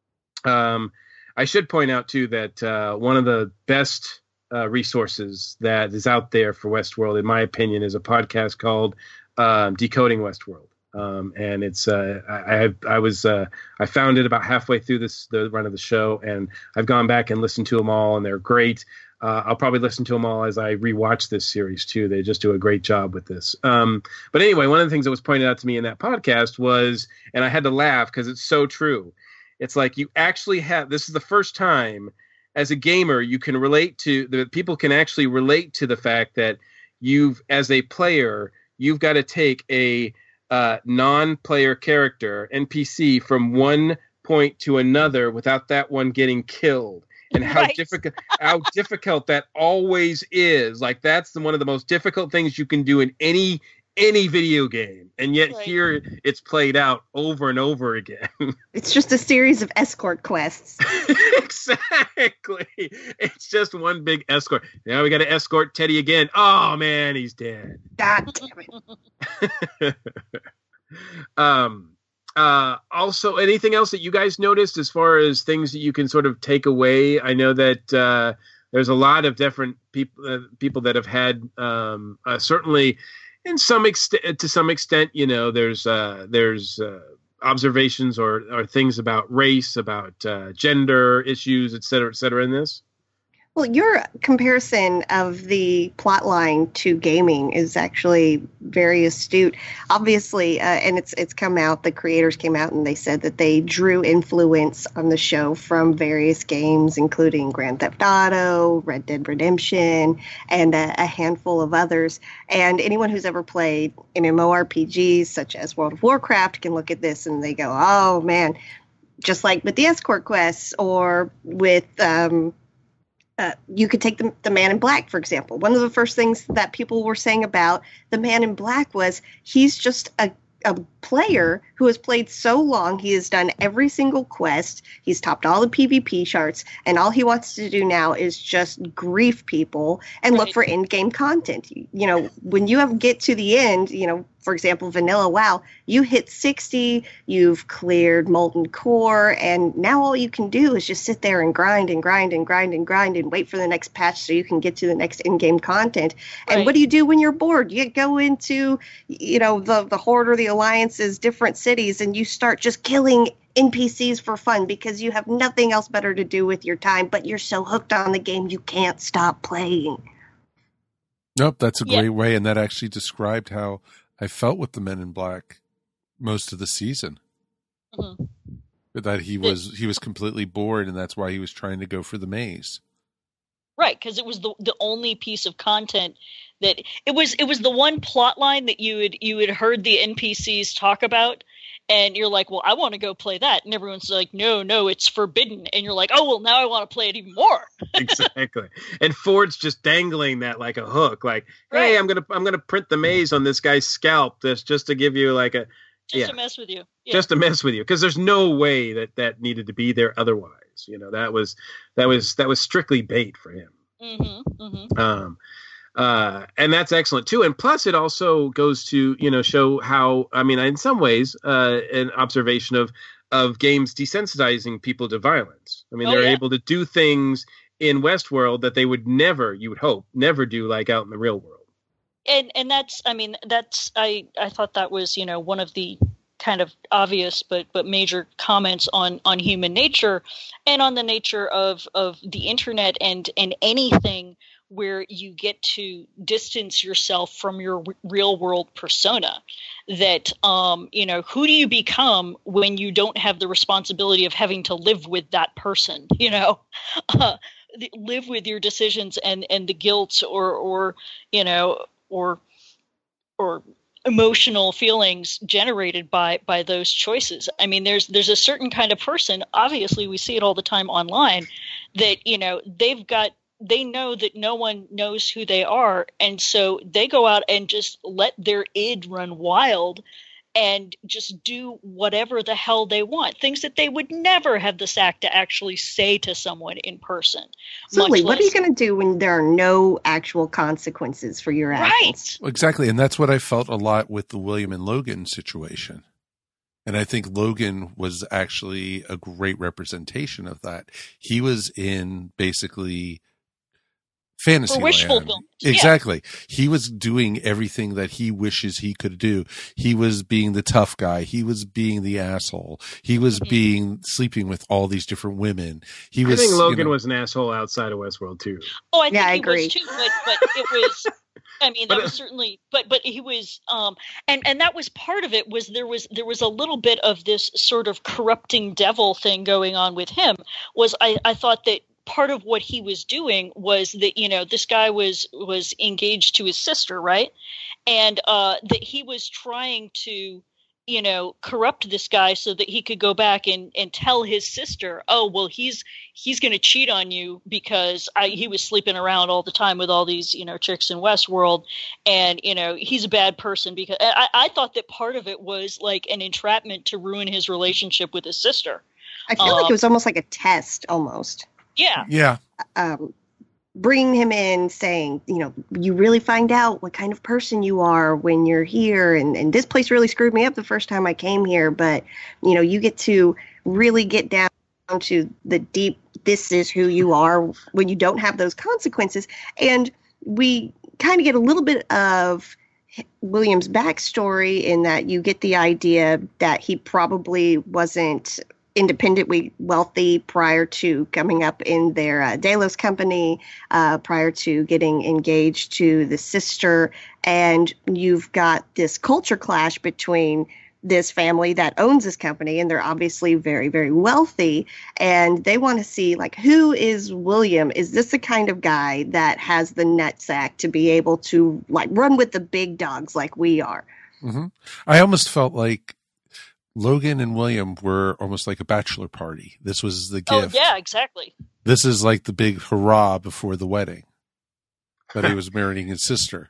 Um, I should point out too that uh, one of the best uh, resources that is out there for Westworld, in my opinion, is a podcast called um, Decoding Westworld. Um, and it's uh, I, I I was uh, I found it about halfway through this the run of the show, and I've gone back and listened to them all, and they're great. Uh, I'll probably listen to them all as I rewatch this series too. They just do a great job with this. Um, but anyway, one of the things that was pointed out to me in that podcast was, and I had to laugh because it's so true. It's like you actually have. This is the first time as a gamer you can relate to the people can actually relate to the fact that you've as a player you've got to take a uh, non-player character, N P C, from one point to another without that one getting killed. And how Right. difficult how difficult that always is. Like, that's the, one of the most difficult things you can do in any any video game. And yet Right. here it's played out over and over again. It's just a series of escort quests. Exactly. It's just one big escort. Now we got to escort Teddy again. Oh man, he's dead. God damn it. um uh also, anything else that you guys noticed as far as things that you can sort of take away? I know that uh there's a lot of different people uh, people that have had um uh, certainly in some extent to some extent, you know, there's uh there's uh observations or or things about race, about uh gender issues, et cetera, et cetera in this. Well, your comparison of the plot line to gaming is actually very astute. Obviously, uh, and it's it's come out, the creators came out and they said that they drew influence on the show from various games, including Grand Theft Auto, Red Dead Redemption, and a, a handful of others. And anyone who's ever played an MMORPGs such as World of Warcraft can look at this and they go, oh man, just like with the escort quests or with... Um, Uh, you could take the, the Man in Black, for example. One of the first things that people were saying about the Man in Black was he's just a, a player who has played so long. He has done every single quest. He's topped all the PvP charts. And all he wants to do now is just grief people and look Right. for in-game content. You, you know, when you have get to the end, you know, for example, Vanilla WoW, you hit sixty, you've cleared Molten Core, and now all you can do is just sit there and grind and grind and grind and grind and wait for the next patch so you can get to the next in-game content. And Right. what do you do when you're bored? You go into, you know, the, the Horde or the Alliance's different cities and you start just killing N P Cs for fun because you have nothing else better to do with your time, but you're so hooked on the game you can't stop playing. Nope, that's a Yeah. great way, and that actually described how I felt with the Men in Black most of the season. Mhm. That he was he was completely bored, and that's why he was trying to go for the maze. Right, because it was the the only piece of content that it was it was the one plot line that you had you had heard the N P Cs talk about, and you're like, well, I want to go play that, and everyone's like, no, no, it's forbidden, and you're like, oh, well, now I want to play it even more. Exactly. And Ford's just dangling that like a hook, like, hey, Right. I'm gonna I'm gonna print the maze on this guy's scalp, this just to give you like a Just Yeah. to mess with you. Yeah. just to mess with you, because there's no way that that needed to be there otherwise. You know, that was that was that was strictly bait for him. Mm-hmm, mm-hmm. Um, uh, and that's excellent too. And plus, it also goes to, you know, show how, I mean, in some ways, uh, an observation of of games desensitizing people to violence. I mean, Oh, they're yeah. able to do things in Westworld that they would never, you would hope, never do like out in the real world. and and that's I mean that's I I thought that was, you know, one of the kind of obvious but but major comments on on human nature and on the nature of of the internet and and anything where you get to distance yourself from your r- real world persona. That um you know, who do you become when you don't have the responsibility of having to live with that person, you know? uh, the- live with your decisions and and the guilt or or you know or or emotional feelings generated by by those choices. I mean, there's there's a certain kind of person, obviously we see it all the time online, that, you know, they've got they know that no one knows who they are, and so they go out and just let their id run wild and just do whatever the hell they want, things that they would never have the sack to actually say to someone in person. So, much Lee, what are you less- going to do when there are no actual consequences for your actions? Right. Exactly, and that's what I felt a lot with the William and Logan situation. And I think Logan was actually a great representation of that. He was in basically fantasy Or wish land. fulfillment. Yeah. Exactly. He was doing everything that he wishes he could do. He was being the tough guy. He was being the asshole. He was Mhm. being sleeping with all these different women. He I was think you Logan know- was an asshole outside of Westworld too. Oh, I think Yeah, I he agree. was too, but but it was. I mean, that But- was certainly, but but he was, um, and and that was part of it. Was there was there was a little bit of this sort of corrupting devil thing going on with him. Was I I thought that part of what he was doing was that, you know, this guy was was engaged to his sister, right? And uh, that he was trying to, you know, corrupt this guy so that he could go back and, and tell his sister, oh, well, he's he's going to cheat on you because I, he was sleeping around all the time with all these, you know, chicks in Westworld. And, you know, he's a bad person because I, I thought that part of it was like an entrapment to ruin his relationship with his sister. I feel um, like it was almost like a test almost. Yeah. Yeah. Um, bringing him in saying, you know, you really find out what kind of person you are when you're here. And, and this place really screwed me up the first time I came here. But, you know, you get to really get down to the deep, this is who you are when you don't have those consequences. And we kind of get a little bit of William's backstory in that you get the idea that he probably wasn't independently wealthy prior to coming up in their uh, Delos company, uh, prior to getting engaged to the sister. And you've got this culture clash between this family that owns this company, and they're obviously very, very wealthy. And they want to see, like, who is William? Is this the kind of guy that has the nutsack to be able to, like, run with the big dogs like we are? Mm-hmm. I almost felt like Logan and William were almost like a bachelor party. This was the gift. Oh, yeah, exactly. This is like the big hurrah before the wedding. But he was marrying his sister.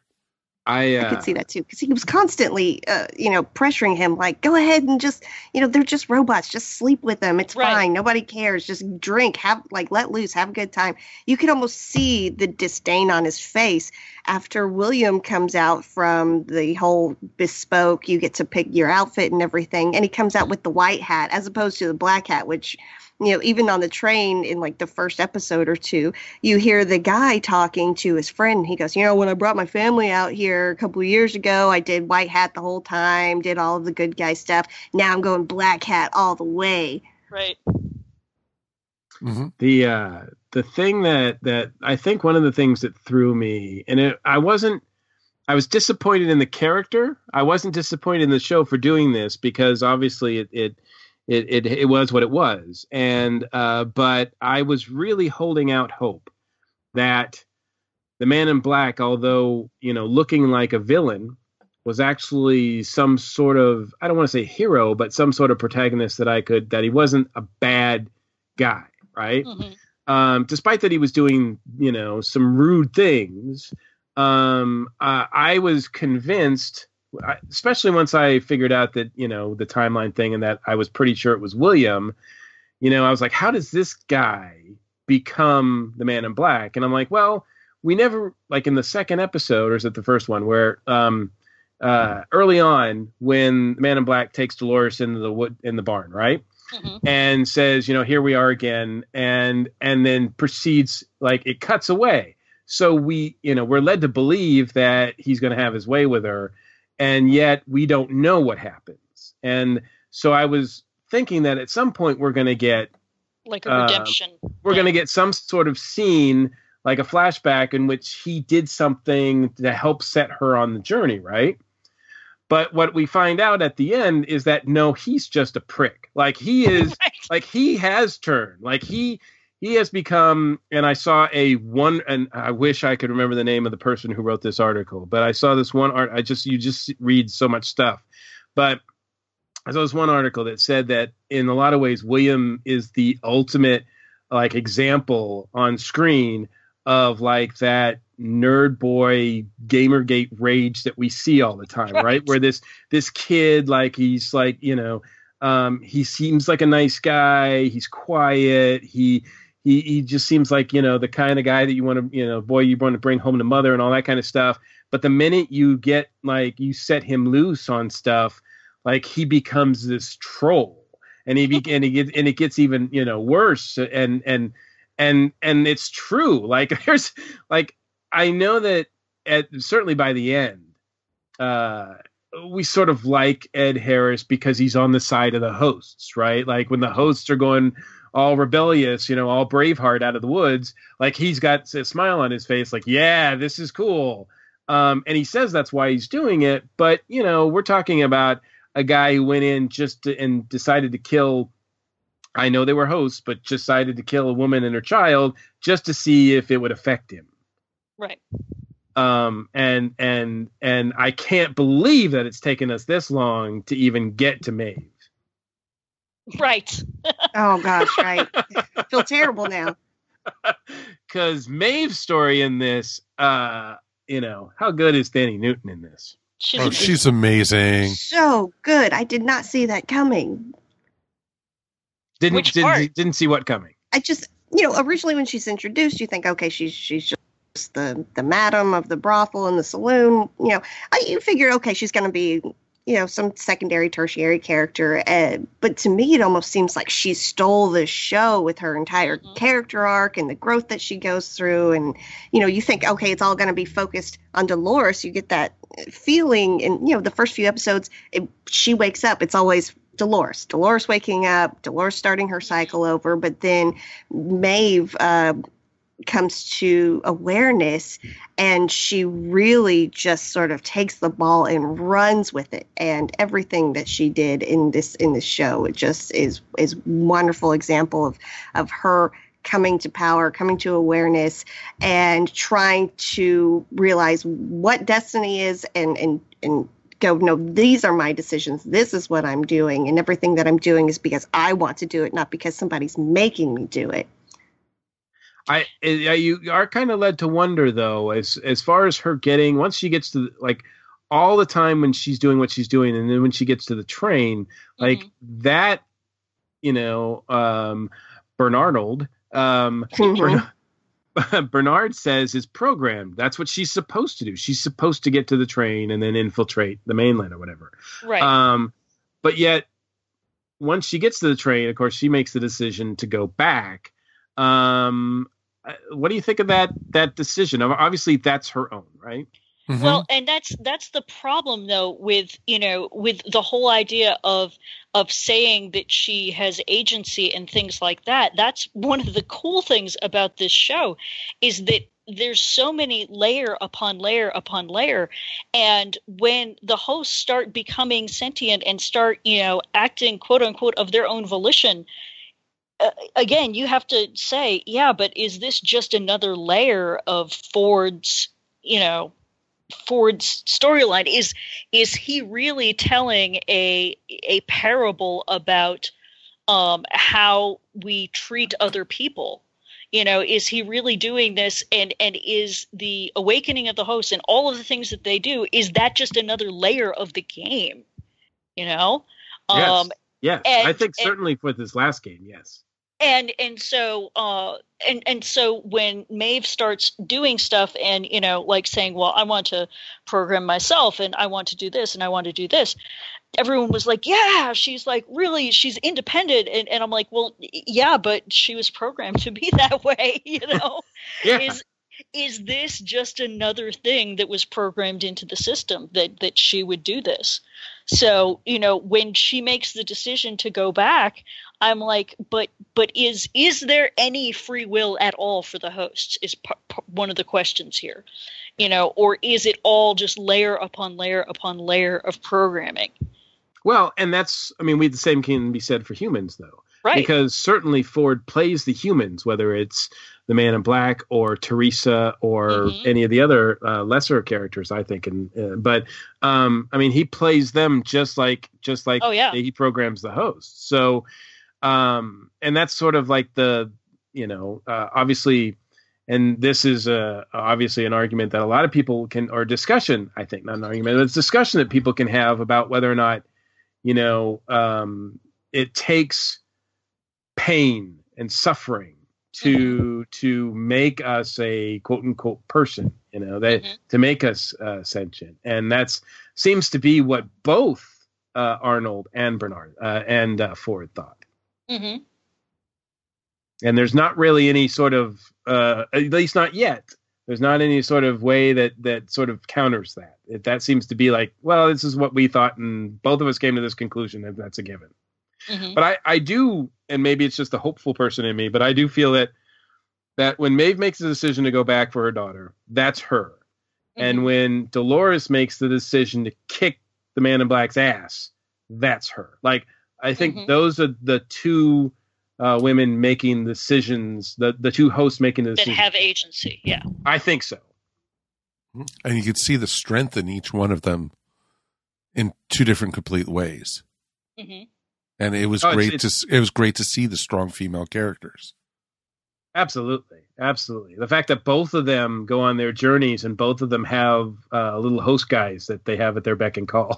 I, uh, I could see that too, because he was constantly, uh, you know, pressuring him, like, go ahead and just, you know, they're just robots. Just sleep with them. It's right. fine. Nobody cares. Just drink, have, like, let loose, have a good time. You could almost see the disdain on his face after William comes out from the whole bespoke, you get to pick your outfit and everything. And he comes out with the white hat as opposed to the black hat, which, you know, even on the train in like the first episode or two, you hear the guy talking to his friend. He goes, you know, when I brought my family out here a couple of years ago, I did white hat the whole time, did all of the good guy stuff. Now I'm going black hat all the way. Right. Mm-hmm. The uh, the thing that, that I think one of the things that threw me, and it, I wasn't, I was disappointed in the character. I wasn't disappointed in the show for doing this because obviously it, it It, it it was what it was, and uh, but I was really holding out hope that the Man in Black, although you know looking like a villain, was actually some sort of, I don't want to say hero, but some sort of protagonist that I could that he wasn't a bad guy, right? Mm-hmm. Um, despite that he was doing you know some rude things, um, uh, I was convinced. Especially once I figured out that, you know, the timeline thing and that I was pretty sure it was William, you know, I was like, how does this guy become the Man in Black? And I'm like, well, we never, like in the second episode, or is it the first one, where um, uh, early on when the Man in Black takes Dolores into the wood in the barn, right? Mm-hmm. And says, you know, here we are again. And, and then proceeds, like it cuts away. So we, you know, we're led to believe that he's going to have his way with her. And yet we don't know what happens. And so I was thinking that at some point we're going to get like a redemption. Uh, we're yeah. going to get some sort of scene, like a flashback in which he did something to help set her on the journey, right? But what we find out at the end is that no, he's just a prick. Like he is, right. like he has turned. Like he he has become. And I saw a one, and I wish I could remember the name of the person who wrote this article. But I saw this one art. I just you just read so much stuff. But I saw this one article that said that in a lot of ways, William is the ultimate like example on screen of like that nerd boy Gamergate rage that we see all the time, right? right? Where this this kid, like he's like, you know, um, he seems like a nice guy. He's quiet. He he he just seems like, you know, the kind of guy that you want to, you know, boy, you want to bring home to mother and all that kind of stuff. But the minute you get like you set him loose on stuff, like he becomes this troll, and he be, and he gets and it gets even, you know, worse. And and and and it's true. Like there's like. I know that at, certainly by the end, uh, we sort of like Ed Harris because he's on the side of the hosts, right? Like when the hosts are going all rebellious, you know, all Braveheart out of the woods, like he's got a smile on his face, like, yeah, this is cool. Um, and he says that's why he's doing it. But, you know, we're talking about a guy who went in just to, and decided to kill I know they were hosts, but decided to kill a woman and her child just to see if it would affect him. Right. Um, and and and I can't believe that it's taken us this long to even get to Maeve. Right. Oh gosh, right. I feel terrible now. Because Maeve's story in this, uh, you know, how good is Danny Newton in this? She's Oh, amazing. she's amazing. So good. I did not see that coming. Didn't Which didn't, part? didn't see what coming. I just, you know, originally when she's introduced, you think, okay, she's she's just the the madam of the brothel and the saloon. You know, I, you figure, okay, she's going to be, you know, some secondary, tertiary character. Uh, but to me, it almost seems like she stole the show with her entire Mhm. character arc and the growth that she goes through. And, you know, you think, okay, it's all going to be focused on Dolores. You get that feeling. And, you know, the first few episodes, it, she wakes up. It's always Dolores. Dolores waking up, Dolores starting her cycle over. But then Maeve uh, comes to awareness, and she really just sort of takes the ball and runs with it. And everything that she did in this in this show, it just is is wonderful example of of her coming to power, coming to awareness, and trying to realize what destiny is, and and and go, no, these are my decisions. This is what I'm doing, and everything that I'm doing is because I want to do it, not because somebody's making me do it. I, I you are kind of led to wonder though, as as far as her getting once she gets to like all the time when she's doing what she's doing, and then when she gets to the train, like Mhm. that, you know, um, Bernardold, um, Mhm. Bern- Bernard says is programmed. That's what she's supposed to do. She's supposed to get to the train and then infiltrate the mainland or whatever. Right. Um, but yet, once she gets to the train, of course, she makes the decision to go back. Um, uh, what do you think of that that decision? Obviously, that's her own, right? Mhm. Well, and that's that's the problem though with, you know, with the whole idea of of saying that she has agency and things like that. That's one of the cool things about this show, is that there's so many layer upon layer upon layer, and when the hosts start becoming sentient and start, you know, acting quote unquote of their own volition, uh, again, you have to say, yeah, but is this just another layer of Ford's, you know, Ford's storyline? Is is he really telling a a parable about um, how we treat other people? You know, is he really doing this? And and is the awakening of the hosts and all of the things that they do, is that just another layer of the game? You know, Yes. um, Yes. and- I think and- certainly for this last game, yes. and and so uh and and so when Maeve starts doing stuff and, you know, like saying, well, I want to program myself and I want to do this and I want to do this, everyone was like, yeah, she's like really, she's independent. And, and I'm like, well, yeah, but she was programmed to be that way, you know. Yeah. is is this just another thing that was programmed into the system, that that she would do this? So, you know, when she makes the decision to go back, I'm like, but but is is there any free will at all for the hosts, is p- p- one of the questions here, you know, or is it all just layer upon layer upon layer of programming? Well, and that's, I mean, we the same can be said for humans, though. Right. Because certainly Ford plays the humans, whether it's the Man in Black or Teresa or Mhm. any of the other uh, lesser characters, I think. And uh, but um, I mean, he plays them just like just like Oh, yeah. he programs the host. So, um, and that's sort of like the, you know, uh, obviously. And this is uh, obviously an argument that a lot of people can, or discussion, I think, not an argument, but it's discussion that people can have about whether or not, you know, um, it takes pain and suffering to to make us a quote unquote person, you know, that Mhm. to make us uh, sentient, and that's seems to be what both uh, Arnold and Bernard uh, and uh, Ford thought. Mm-hmm. And there's not really any sort of, uh, at least not yet. There's not any sort of way that that sort of counters that. It, that seems to be like, well, this is what we thought, and both of us came to this conclusion, and that's a given. Mm-hmm. But I, I do, and maybe it's just the hopeful person in me, but I do feel that that when Maeve makes the decision to go back for her daughter, that's her. And Mhm. when Dolores makes the decision to kick the Man in Black's ass, that's her. Like, I think Mhm. those are the two uh, women making decisions, the, the two hosts making the That decisions. have agency. Yeah. I think so. And you could see the strength in each one of them in two different complete ways. hmm And it was Oh, it's- great it's- to it was great to see the strong female characters. Absolutely. Absolutely. The fact that both of them go on their journeys and both of them have uh, little host guys that they have at their beck and call.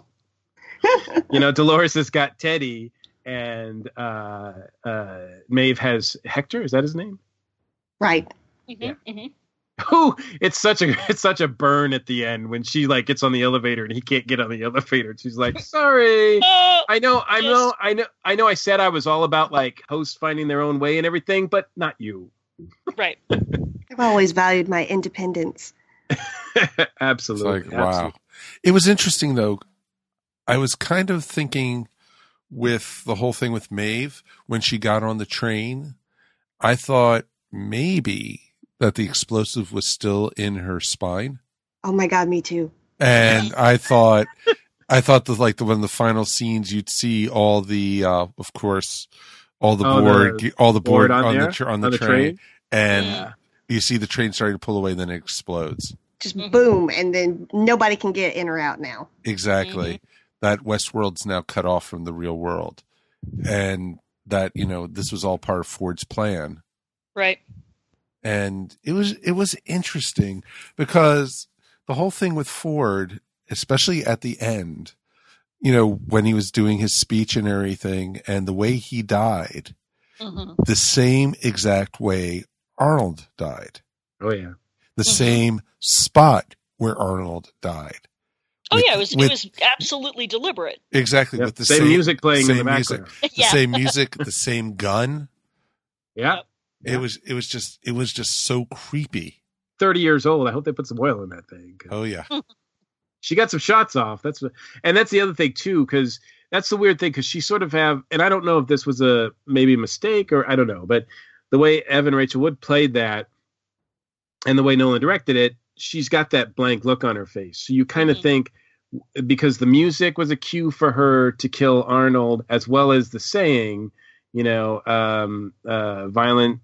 You know, Dolores has got Teddy, and uh, uh, Maeve has Hector. Is that his name? Right. hmm Yeah. hmm Oh, it's such a it's such a burn at the end when she like gets on the elevator and he can't get on the elevator. And she's like, "Sorry, Oh, I know, I Yes. know, I know, I know. I said I was all about like hosts finding their own way and everything, but not you." right. I've always valued my independence. It's Absolutely. like, wow. absolutely. It was interesting though. I was kind of thinking with the whole thing with Maeve when she got on the train, I thought maybe that the explosive was still in her spine. Oh my God, me too. And I thought, I thought that like the one of the final scenes, you'd see all the, uh, of course, all the Oh, board, the all the board, board on on, the there? tr- on the On the train, train? and Yeah. you see the train starting to pull away, then it explodes. Just Mhm. boom, and then nobody can get in or out now. Exactly. That Westworld's now cut off from the real world, and that you know this was all part of Ford's plan. Right. And it was it was interesting because the whole thing with Ford, especially at the end, you know, when he was doing his speech and everything, and the way he died, hmm the same exact way Arnold died, Oh yeah. the Mhm. same spot where Arnold died. Oh With- yeah, it was with- it was absolutely deliberate. Exactly, Yep. with the same, same, music playing in the same music. background. the yeah. same music, the same gun. Yeah. It Yeah. was it was just it was just so creepy. thirty years old. I hope they put some oil in that thing. Oh yeah. She got some shots off. That's what, and that's the other thing too, because that's the weird thing. Because she sort of have, and I don't know if this was a maybe a mistake or I don't know, but the way Evan Rachel Wood played that, and the way Nolan directed it, she's got that blank look on her face. So you kind of Mhm. think because the music was a cue for her to kill Arnold, as well as the saying, you know, um, uh, violent.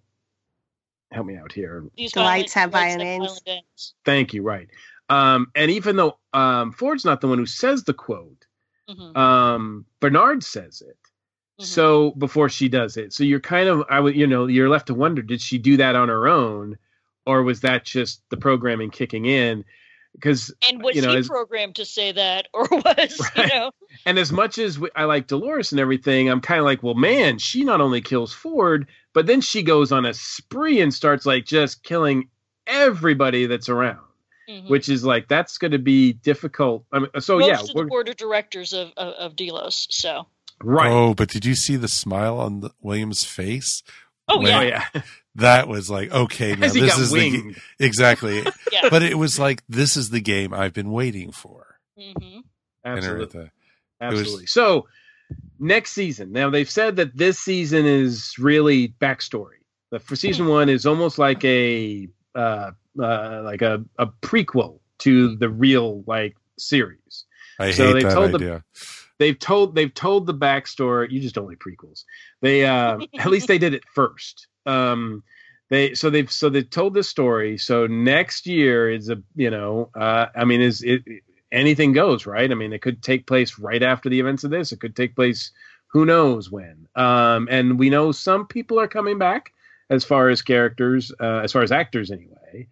Help me out here. These The lights have lights violent violent ends. Thank you. Right. Um, and even though um, Ford's not the one who says the quote, Mhm, um, Bernard says it. mhm. So before she does it, so you're kind of, I would, you know, you're left to wonder: did she do that on her own, or was that just the programming kicking in? Because and was you know, he as- programmed to say that, or was you Right. know? and as much as we, I like Dolores and everything, I'm kind of like, well, man, she not only kills Ford, but then she goes on a spree and starts like just killing everybody that's around. Mhm. Which is like that's going to be difficult. I mean, so Most yeah, of we're the board of directors of, of, of Delos. So, right. Oh, but did you see the smile on the, William's face? oh When- Oh yeah, yeah, That was like, okay, now as he this got is the winged. ga- exactly. yeah. But it was like this is the game I've been waiting for. hmm And Absolutely, everything. absolutely. So next season. Now they've said that this season is really backstory. The for season one is almost like a uh, uh, like a, a prequel to the real like series. I So hate they that told the- idea. They've told they've told the backstory. You just don't like prequels. They uh, at least they did it first. Um, they so they've so they told this story. So next year is a you know uh, I mean is it anything goes, right? I mean it could take place right after the events of this. It could take place who knows when. Um, and we know some people are coming back as far as characters, uh, as far as actors anyway.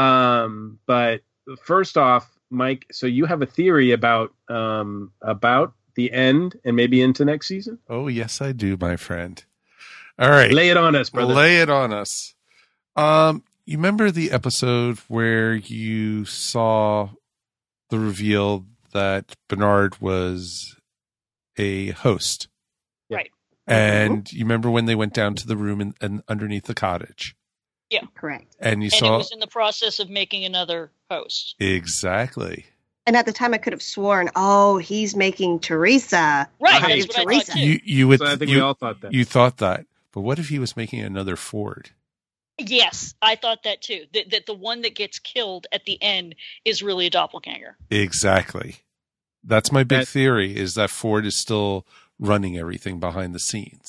Um, but first off, Mike, so you have a theory about um, about the end and maybe into next season? Oh yes, I do, my friend. All right, Lay it on us, brother. lay it on us. Um, you remember the episode where you saw the reveal that Bernard was a host? Right. And you remember when they went down to the room and, and underneath the cottage, Correct. and you And saw it was in the process of making another host. exactly. And at the time, I could have sworn, oh, he's making Teresa. Right, Right. that's what I Teresa. thought too. You you would So I think we you, all thought that. you thought that, but what if he was making another Ford? Yes, I thought that too. That that the one that gets killed at the end is really a doppelganger. Exactly. That's my big That- theory: is that Ford is still running everything behind the scenes.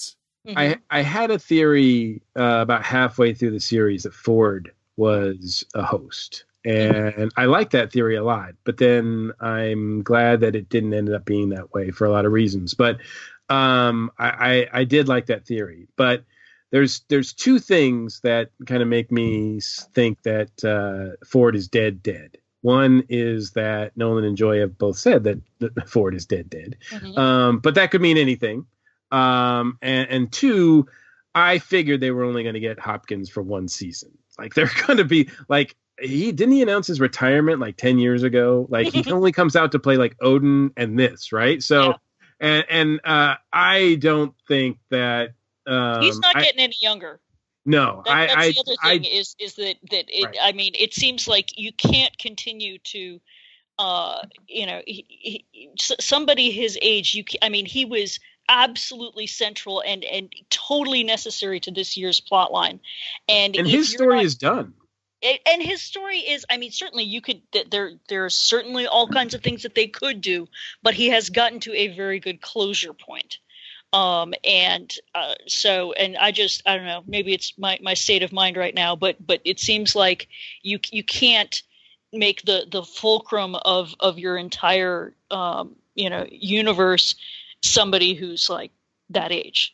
Mm-hmm. I I had a theory uh, about halfway through the series that Ford was a host, and I like that theory a lot. But then I'm glad that it didn't end up being that way for a lot of reasons. But um, I, I I did like that theory. But there's there's two things that kind of make me think that uh, Ford is dead dead. One is that Nolan and Joy have both said that, that Ford is dead dead, mm-hmm. um, but that could mean anything. Um, and, and two, I figured they were only going to get Hopkins for one season. Like they're going to be like he didn't he announce his retirement like ten years ago. Like he only comes out to play like Odin and this, right? So, yeah. and and uh, I don't think that um, he's not I, getting any younger. No, that, I, that's I, the other I, thing I, is is that that it, right. I mean, it seems like you can't continue to, uh, you know, he, he, somebody his age. You, I mean, he was absolutely central and and totally necessary to this year's plot line, and and his story not, is done. It, and his story is, I mean, certainly you could. There, there are certainly all kinds of things that they could do, but he has gotten to a very good closure point. Um, and, uh, so, and I just, I don't know, maybe it's my, my state of mind right now, but, but it seems like you, you can't make the, the fulcrum of, of your entire, um, you know, universe, somebody who's like that age.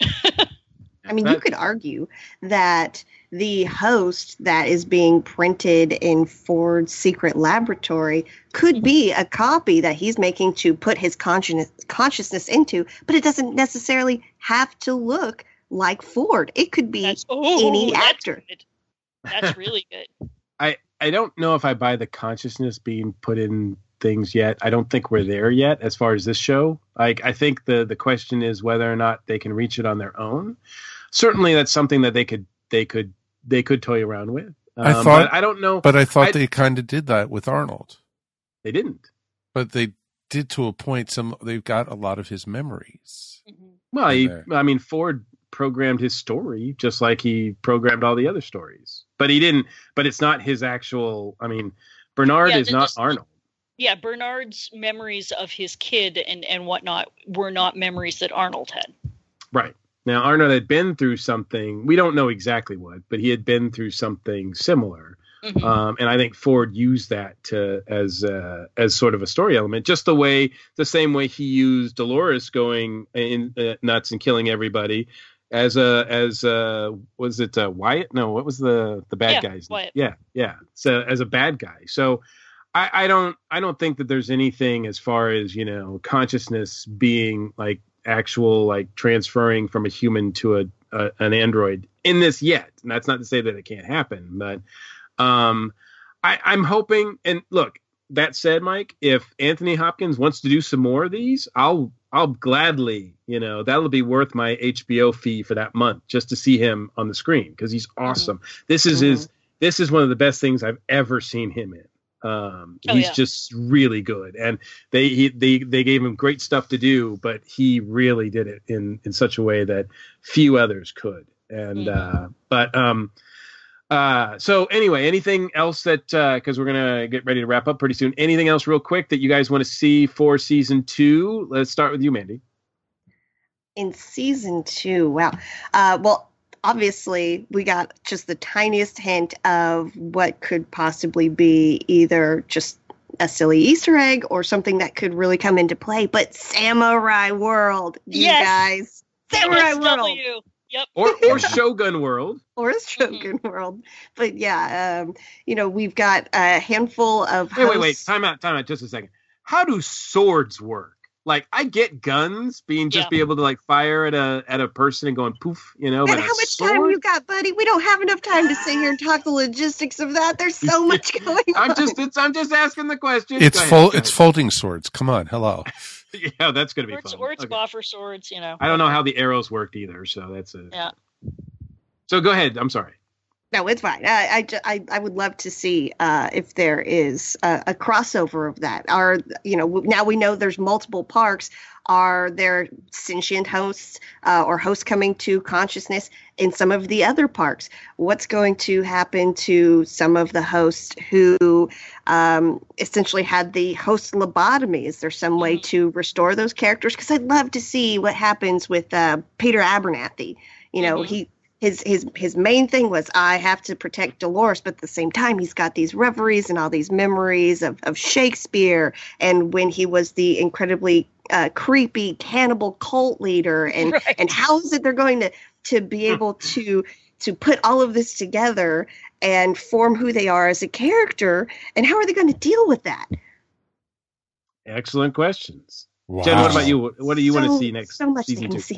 I mean, you could argue that the host that is being printed in Ford's secret laboratory could be a copy that he's making to put his consciousness consciousness into, but it doesn't necessarily have to look like Ford. It could be that's, oh, any that's actor. Good. That's really good. I, I don't know if I buy the consciousness being put in things yet. I don't think we're there yet as far as this show. Like, I think the, the question is whether or not they can reach it on their own. Certainly that's something that they could, they could, they could toy around with. Um, I thought, I don't know, but I thought I, they kind of did that with Arnold. They didn't, but they did to a point. Some they've got a lot of his memories. Mm-hmm. Well, he, I mean, Ford programmed his story just like he programmed all the other stories, but he didn't. But it's not his actual. I mean, Bernard yeah, is not just, Arnold. Yeah, Bernard's memories of his kid and and whatnot were not memories that Arnold had. Right. Now, Arnold had been through something, we don't know exactly what, but he had been through something similar. Mm-hmm. Um, and I think Ford used that to as uh, as sort of a story element, just the way, the same way he used Dolores going in, uh, nuts and killing everybody as a, as a, was it uh, Wyatt? No, what was the, the bad yeah, guy's Wyatt. name? Yeah, yeah. So as a bad guy. So I, I don't, I don't think that there's anything as far as, you know, consciousness being like, actual like transferring from a human to a, a an android in this yet. And that's not to say that it can't happen, but um I, I'm hoping, and look, that said, Mike, if Anthony Hopkins wants to do some more of these, I'll I'll gladly, you know, that'll be worth my H B O fee for that month just to see him on the screen because he's awesome. Mm-hmm. This is mm-hmm. his this is one of the best things I've ever seen him in. Um, oh, he's yeah. just really good, and they he, they they gave him great stuff to do, but he really did it in in such a way that few others could. And mm-hmm. uh, but um, uh, so anyway, anything else that because uh, we're gonna get ready to wrap up pretty soon. Anything else, real quick, that you guys want to see for season two? Let's start with you, Mandy. In season two, wow. Uh, well. Obviously, we got just the tiniest hint of what could possibly be either just a silly Easter egg or something that could really come into play. But Samurai World, you yes. guys. Samurai S W. World. Yep. Or or Shogun World. Or Shogun mm-hmm. World. But yeah, um, you know, we've got a handful of Wait, hosts. wait, wait. Time out, time out just a second. How do swords work? Like, I get guns being just yeah. be able to like fire at a at a person and going poof, you know. And how much sword? time you got, buddy? We don't have enough time to sit here and talk the logistics of that. There's so much going on. I'm just it's, I'm just asking the question. It's full. It's folding swords. Come on, hello. Yeah, that's gonna be or it's, fun. Or it's okay. boffer swords, you know. I don't know how the arrows worked either, so that's a yeah. So go ahead. I'm sorry. No, it's fine. I, I, I would love to see uh, if there is a, a crossover of that. Are, you know, now we know there's multiple parks. Are there sentient hosts uh, or hosts coming to consciousness in some of the other parks? What's going to happen to some of the hosts who um, essentially had the host lobotomy? Is there some way to restore those characters? Because I'd love to see what happens with uh, Peter Abernathy. You know, Mhm. he his his his main thing was I have to protect Dolores, but at the same time he's got these reveries and all these memories of, of Shakespeare and when he was the incredibly uh, creepy cannibal cult leader, and Right. and how is it they're going to to be able to to put all of this together and form who they are as a character, and how are they going to deal with that? Excellent questions. Wow. Jen, what about you? What do you want to So- see next So much they season can two? see.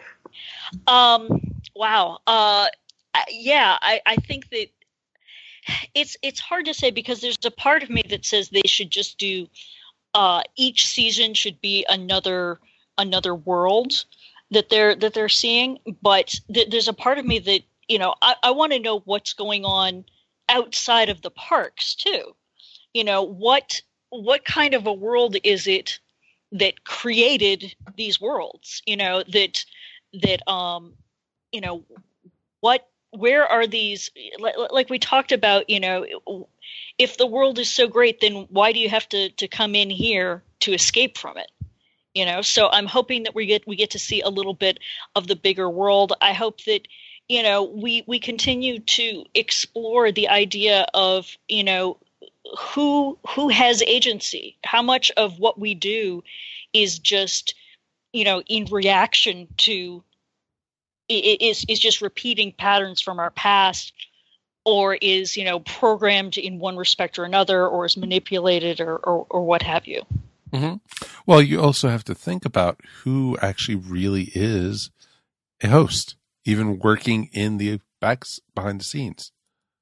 Um. Wow. Uh. I- Yeah. I. I think that it's it's hard to say because there's a part of me that says they should just do. Uh. Each season should be another another world that they're that they're seeing, but th- there's a part of me that you know I, I want to know what's going on outside of the parks too. You know what what kind of a world is it that created these worlds? You know that that um you know what where are these like, like we talked about, you know if the world is so great, then why do you have to to come in here to escape from it? You know so I'm hoping that we get we get to see a little bit of the bigger world. I hope that you know we we continue to explore the idea of you know who who has agency, how much of what we do is just you know in reaction to i- i- is is just repeating patterns from our past, or is you know programmed in one respect or another, or is manipulated, or or, or what have you. hmm Well, you also have to think about who actually really is a host, even working in the backs behind the scenes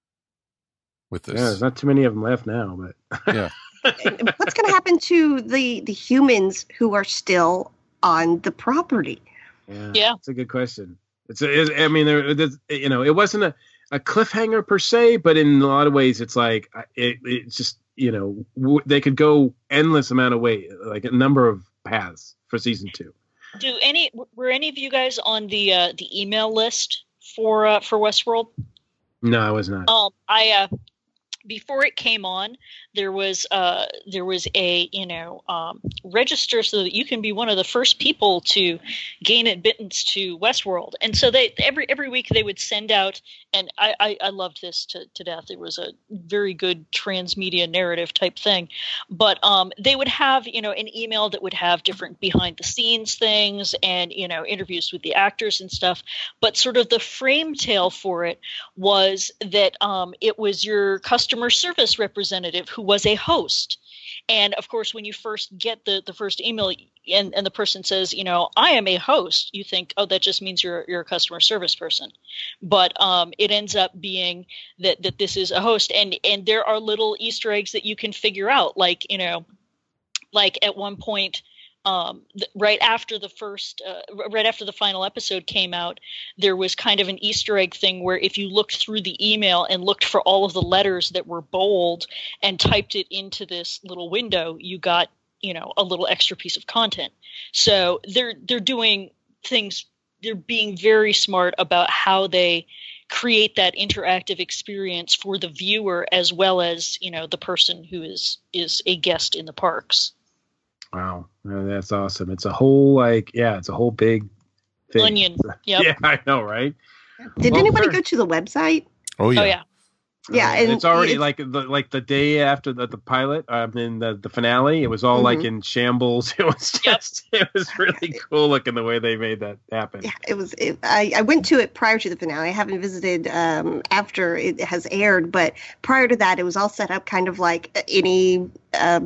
with Yeah, there's this. not too many of them left now, but Yeah. And what's going to happen to the the humans who are still on the property? yeah, Yeah. it's a good question. It's, a, it's I mean, there, there's, you know, it wasn't a, a cliffhanger per se, but in a lot of ways, it's like it, it's just you know w- they could go endless amount of way, like a number of paths for season two. Do any were any of you guys on the uh, the email list for uh, for Westworld? No, I was not. Um, I uh, before it came on, there was uh there was a you know um, register so that you can be one of the first people to gain admittance to Westworld, and so they every every week they would send out, and I I, I loved this to, to death. It was a very good transmedia narrative type thing, but um they would have you know an email that would have different behind the scenes things and you know interviews with the actors and stuff, but sort of the frame tale for it was that um, it was your customer service representative who was a host. And of course, when you first get the, the first email and, and the person says, you know, I am a host, you think, oh, that just means you're you're a customer service person. But um, it ends up being that that this is a host. And and there are little Easter eggs that you can figure out, like, you know, like at one point, um, th- right after the first, uh, r- right after the final episode came out, there was kind of an Easter egg thing where if you looked through the email and looked for all of the letters that were bold and typed it into this little window, you got, you know, a little extra piece of content. So they're they're doing things. They're being very smart about how they create that interactive experience for the viewer as well as, you know, the person who is is a guest in the parks. Wow, Uh, that's awesome. It's a whole like yeah, it's a whole big thing. Onion. Yep. Yeah, I know, right? Did Well, anybody fair. go to the website? Oh yeah. Oh yeah. Yeah, Uh, and it's already it's- like the like the day after the, the pilot, um, in the, the finale, it was all like Mhm. in shambles. It was just, it was really cool looking the way they made that happen. Yeah, it was. It, I I went to it prior to the finale. I haven't visited um, after it has aired, but prior to that, it was all set up kind of like any uh,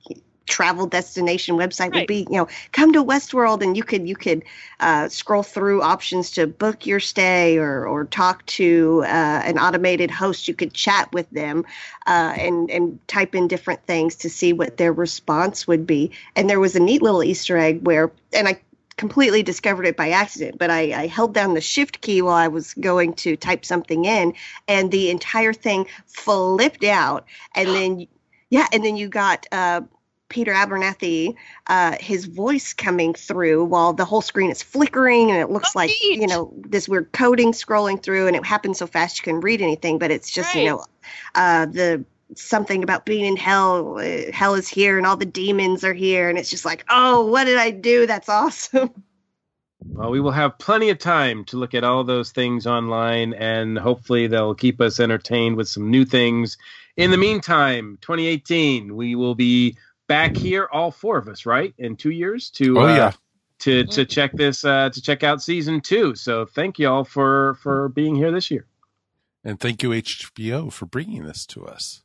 travel destination website would Right. be. You know, come to Westworld, and you could you could uh, scroll through options to book your stay or or talk to uh, an automated host. You could chat with them uh, and and type in different things to see what their response would be. And there was a neat little Easter egg where, and I completely discovered it by accident, but I, I held down the shift key while I was going to type something in, and the entire thing flipped out. And then, yeah, and then you got uh, Peter Abernathy, uh, his voice coming through while the whole screen is flickering, and it looks Oh, like, neat. you know, this weird coding scrolling through, and it happens so fast you can read anything, but it's just, you Right. know, uh, the something about being in hell, uh, hell is here, and all the demons are here, and it's just like, oh, what did I do? That's awesome. Well, we will have plenty of time to look at all those things online, and hopefully they'll keep us entertained with some new things. In the meantime, twenty eighteen, we will be back here, all four of us, right? In two years to Oh, uh, yeah. to to check this uh, to check out season two. So thank you all for for being here this year. And thank you, H B O, for bringing this to us.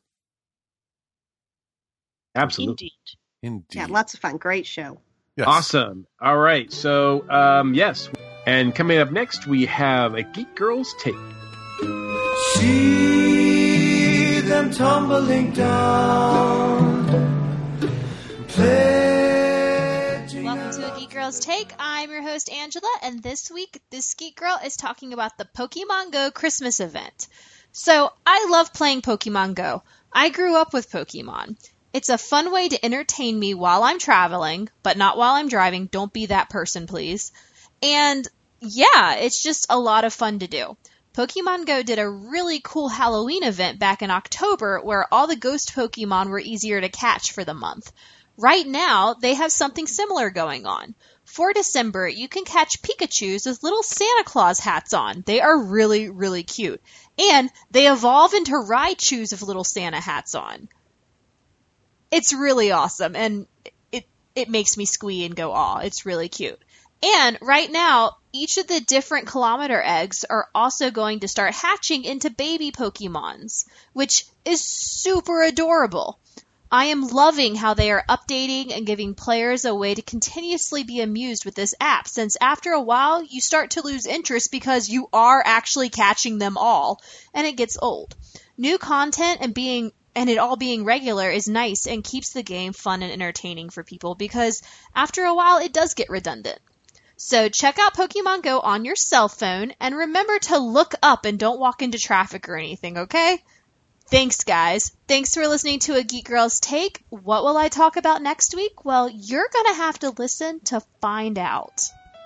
Absolutely. Indeed. Indeed. Yeah, lots of fun. Great show. Yes. Awesome. All right. So, um, yes. And coming up next, we have a Geek Girls Take. See them tumbling down. Pledging Welcome to a Geek Girls Take. I'm your host, Angela, and this week, this Geek Girl is talking about the Pokemon Go Christmas event. So, I love playing Pokemon Go. I grew up with Pokemon. It's a fun way to entertain me while I'm traveling, but not while I'm driving. Don't be that person, please. And yeah, it's just a lot of fun to do. Pokemon Go did a really cool Halloween event back in October where all the ghost Pokemon were easier to catch for the month. Right now, they have something similar going on. For December, you can catch Pikachus with little Santa Claus hats on. They are really, really cute. And they evolve into Raichus with little Santa hats on. It's really awesome, and it it makes me squee and go aw. It's really cute. And right now, each of the different kilometer eggs are also going to start hatching into baby Pokemons, which is super adorable. I am loving how they are updating and giving players a way to continuously be amused with this app, since after a while, you start to lose interest because you are actually catching them all, and it gets old. New content and being and it all being regular is nice and keeps the game fun and entertaining for people because after a while it does get redundant. So check out Pokemon Go on your cell phone and remember to look up and don't walk into traffic or anything, okay? Thanks, guys. Thanks for listening to A Geek Girls Take. What will I talk about next week? Well, you're going to have to listen to find out.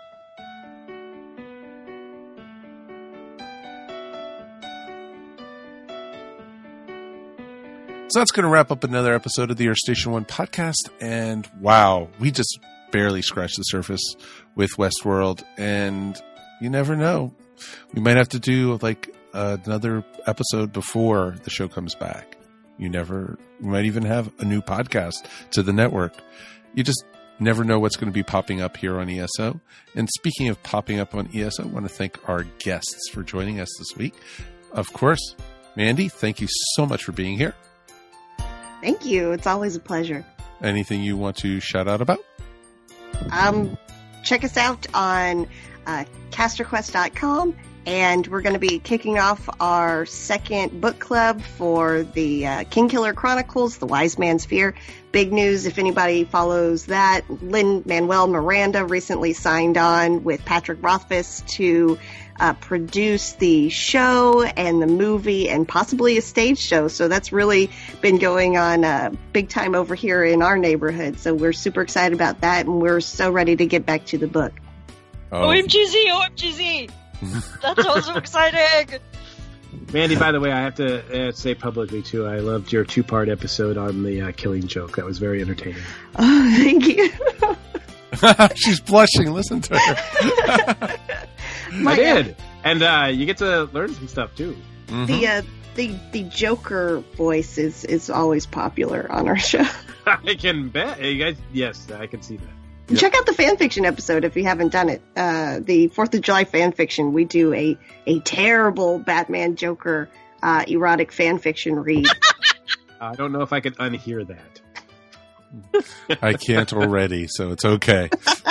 So that's going to wrap up another episode of the Earth Station One podcast. And wow, we just barely scratched the surface with Westworld. And you never know. We might have to do like another episode before the show comes back. You never, we might even have a new podcast to the network. You just never know what's going to be popping up here on E S O. And speaking of popping up on E S O, I want to thank our guests for joining us this week. Of course, Mandy, thank you so much for being here. Thank you. It's always a pleasure. Anything you want to shout out about? Um, check us out on uh, caster quest dot com, and we're going to be kicking off our second book club for the uh, Kingkiller Chronicles, The Wise Man's Fear. Big news if anybody follows that. Lin-Manuel Miranda recently signed on with Patrick Rothfuss to uh, produce the show and the movie and possibly a stage show. So that's really been going on uh, big time over here in our neighborhood. So we're super excited about that, and we're so ready to get back to the book. Oh. O M G Z, O M G Z! That's also exciting! Mandy, by the way, I have to uh, say publicly, too, I loved your two-part episode on the uh, Killing Joke. That was very entertaining. Oh, thank you. She's blushing. Listen to her. I did. And uh, you get to learn some stuff, too. Mm-hmm. The uh, the the Joker voice is, is always popular on our show. I can bet. You guys, yes, I can see that. Yep. Check out the fan fiction episode if you haven't done it. Uh, the fourth of July fan fiction. We do a, a terrible Batman Joker uh, erotic fan fiction read. I don't know if I can unhear that. I can't already, so it's okay.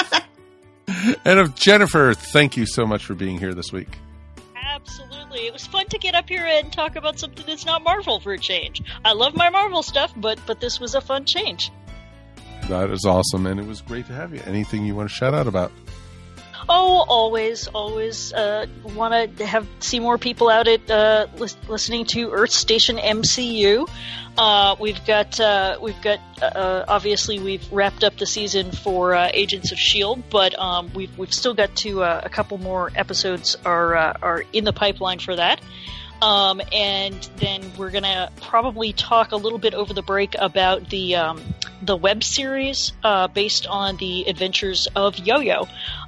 And of Jennifer, thank you so much for being here this week. Absolutely. It was fun to get up here and talk about something that's not Marvel for a change. I love my Marvel stuff, but but this was a fun change. That is awesome, and it was great to have you. Anything you want to shout out about? Oh, always, always uh, want to have see more people out at uh, lis- listening to Earth Station M C U. Uh, we've got uh, we've got uh, obviously we've wrapped up the season for uh, Agents of S H I E L D, but um, we've we've still got to uh, a couple more episodes are uh, are in the pipeline for that. Um, and then we're gonna probably talk a little bit over the break about the um, the web series uh, based on the adventures of Yo-Yo.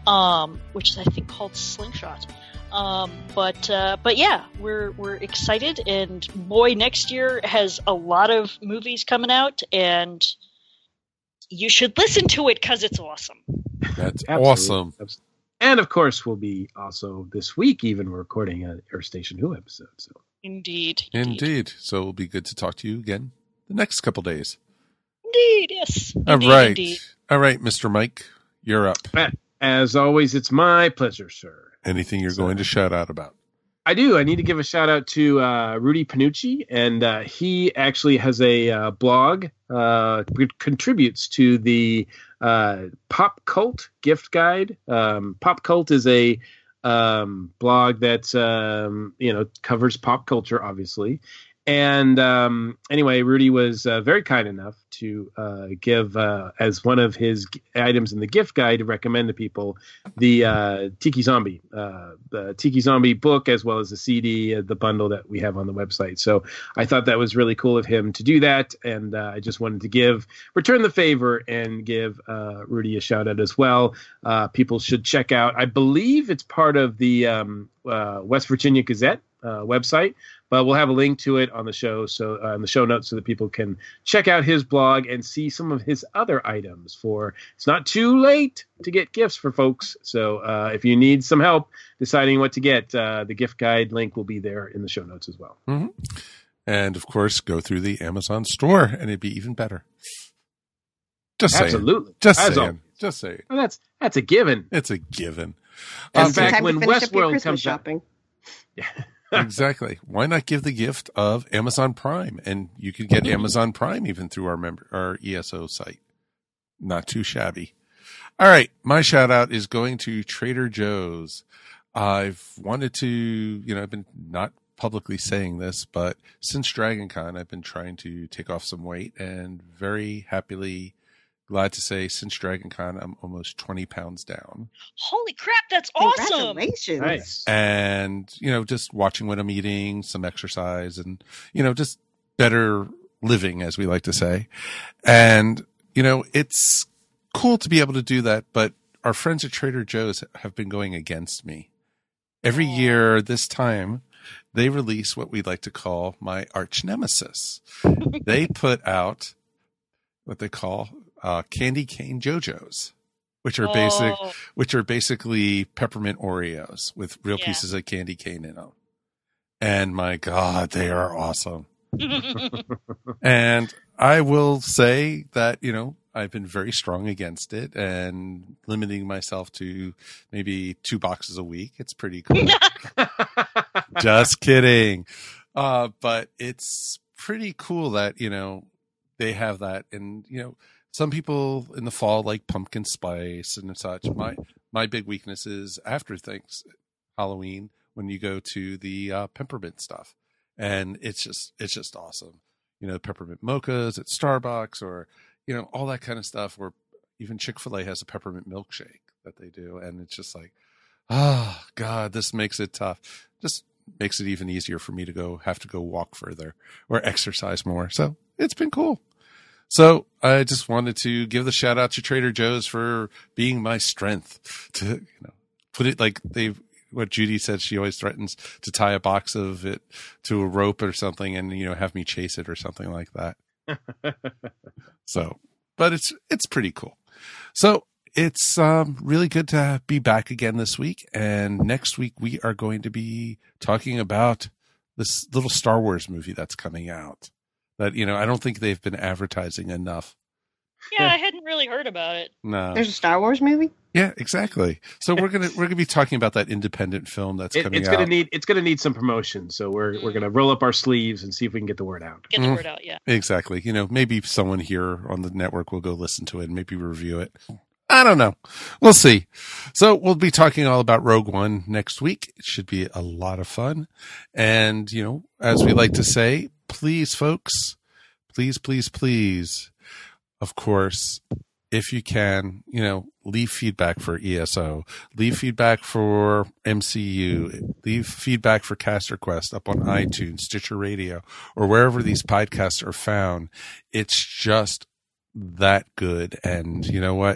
um, which is I think called Slingshot. Um, but uh, but yeah, we're we're excited, and boy, next year has a lot of movies coming out, and you should listen to it because it's awesome. That's Absolutely. awesome. Absolutely. And of course, we'll be also this week even recording an Earth Station Who episode. So Indeed, indeed, indeed. So it'll be good to talk to you again the next couple days. Indeed, yes. All Indeed, right, indeed. all right, Mister Mike, you're up. As always, it's my pleasure, sir. Anything you're So, going to shout out about? I do. I need to give a shout out to uh, Rudy Panucci, and uh, he actually has a uh, blog, uh, contributes to the uh, Pop Cult Gift Guide. Um, Pop Cult is a um, blog that um, you know covers pop culture, obviously. And um, anyway, Rudy was uh, very kind enough to uh, give, uh, as one of his g- items in the gift guide, to recommend to people the uh, Tiki Zombie, uh, the Tiki Zombie book, as well as the C D, uh, the bundle that we have on the website. So I thought that was really cool of him to do that, and uh, I just wanted to give, return the favor and give uh, Rudy a shout out as well. Uh, people should check out. I believe it's part of the um, uh, West Virginia Gazette uh, website. But we'll have a link to it on the show, so uh, in the show notes, so that people can check out his blog and see some of his other items. For it's not too late to get gifts for folks. So uh, if you need some help deciding what to get, uh, the gift guide link will be there in the show notes as well. Mm-hmm. And of course, go through the Amazon store, and it'd be even better. Just saying. Absolutely, Just As saying. always. Just saying. Well, that's that's a given. It's a given. In Um, fact, Time when to finish up your Westworld Christmas comes shopping. out, exactly. Why not give the gift of Amazon Prime? And you could get Amazon Prime even through our member, our E S O site. Not too shabby. All right. My shout out is going to Trader Joe's. I've wanted to, you know, I've been not publicly saying this, but since Dragon Con, I've been trying to take off some weight, and very happily glad to say since Dragon Con, I'm almost twenty pounds down. Holy crap, that's awesome! Congratulations. nice. And, you know, just watching what I'm eating, some exercise, and, you know, just better living, as we like to say. And, you know, it's cool to be able to do that, but our friends at Trader Joe's have been going against me. Every year this time, they release what we like to call my arch nemesis. They put out what they call uh, candy cane JoJo's, which are basic, Oh. which are basically peppermint Oreos with real Yeah. pieces of candy cane in them. And my God, they are awesome. And I will say that, you know, I've been very strong against it and limiting myself to maybe two boxes a week. It's pretty cool. Just kidding. Uh, but it's pretty cool that, you know, they have that. And, you know, some people in the fall like pumpkin spice and such. My, my big weakness is after things, Halloween, when you go to the uh, peppermint stuff. And it's just, it's just awesome. You know, peppermint mochas at Starbucks, or, you know, all that kind of stuff, or even Chick-fil-A has a peppermint milkshake that they do. And it's just like, oh God, this makes it tough. Just makes it even easier for me to go, have to go walk further or exercise more. So it's been cool. So I just wanted to give the shout out to Trader Joe's for being my strength to, you know, put it like they've, what Judy said, she always threatens to tie a box of it to a rope or something and, you know, have me chase it or something like that. So, but it's, it's pretty cool. So it's um, really good to be back again this week. And next week we are going to be talking about this little Star Wars movie that's coming out that, you know, I don't think they've been advertising enough. Yeah, I hadn't really heard about it. No. There's a Star Wars movie? Yeah, exactly. So we're gonna we're gonna be talking about that independent film that's It, coming it's out. gonna need it's gonna need some promotion, so we're we're gonna roll up our sleeves and see if we can get the word out. Get the Mm. word out, yeah. Exactly. You know, maybe someone here on the network will go listen to it and maybe review it. I don't know. We'll see. So we'll be talking all about Rogue One next week. It should be a lot of fun. And, you know, as we like to say, please, folks, please, please, please, of course, if you can, you know, leave feedback for E S O, leave feedback for M C U, leave feedback for Caster Quest up on iTunes, Stitcher Radio, or wherever these podcasts are found. It's just that good. And you know what?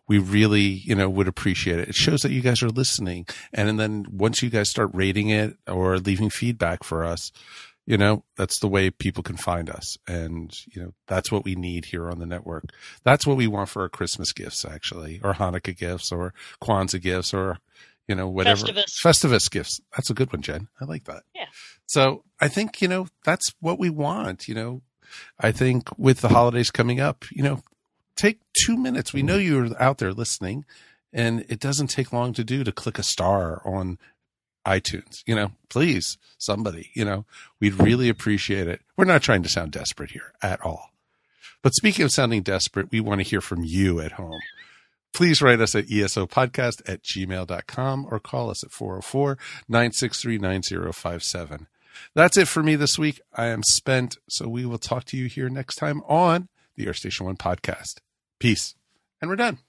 we really, you know, would appreciate it. It shows that you guys are listening. And, and then once you guys start rating it or leaving feedback for us, you know, that's the way people can find us. And, you know, that's what we need here on the network. That's what we want for our Christmas gifts, actually, or Hanukkah gifts or Kwanzaa gifts or, you know, whatever. Festivus. Festivus gifts. That's a good one, Jen. I like that. Yeah. So I think, you know, that's what we want. You know, I think with the holidays coming up, you know, take two minutes. We know you're out there listening, and it doesn't take long to do to click a star on iTunes. You know, please, somebody, you know, we'd really appreciate it. We're not trying to sound desperate here at all. But speaking of sounding desperate, we want to hear from you at home. Please write us at esopodcast at gmail dot com or call us at four oh four, nine six three, nine oh five seven. That's it for me this week. I am spent, so we will talk to you here next time on the Air Station One podcast. Peace. And we're done.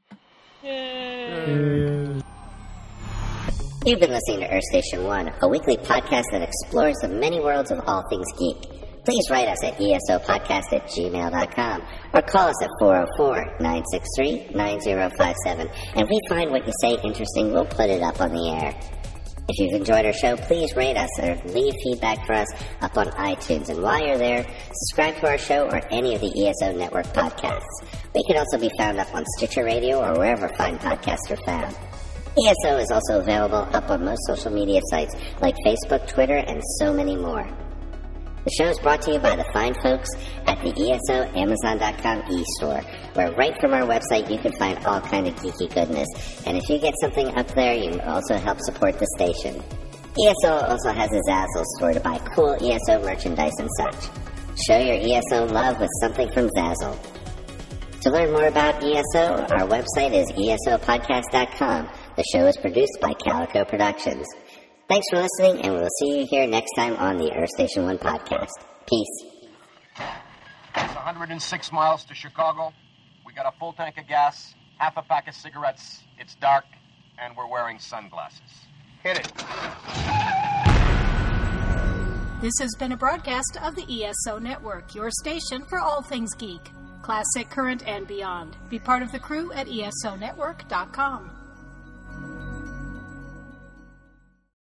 Yay. You've been listening to Earth Station One, a weekly podcast that explores the many worlds of all things geek. Please write us at esopodcast at gmail dot com or call us at four oh four, nine six three, nine oh five seven. And if we find what you say interesting, we'll put it up on the air. If you've enjoyed our show, please rate us or leave feedback for us up on iTunes. And while you're there, subscribe to our show or any of the E S O Network podcasts. We can also be found up on Stitcher Radio or wherever fine podcasts are found. E S O is also available up on most social media sites like Facebook, Twitter, and so many more. The show is brought to you by the fine folks at the E S O Amazon dot com e-store, where right from our website you can find all kind of geeky goodness. And if you get something up there, you also help support the station. E S O also has a Zazzle store to buy cool E S O merchandise and such. Show your E S O love with something from Zazzle. To learn more about E S O, our website is E S O podcast dot com. The show is produced by Calico Productions. Thanks for listening, and we'll see you here next time on the Earth Station One podcast. Peace. It's one hundred six miles to Chicago. We got a full tank of gas, half a pack of cigarettes. It's dark, and we're wearing sunglasses. Hit it. This has been a broadcast of the E S O Network, your station for all things geek. Classic, current, and beyond. Be part of the crew at E S O network dot com.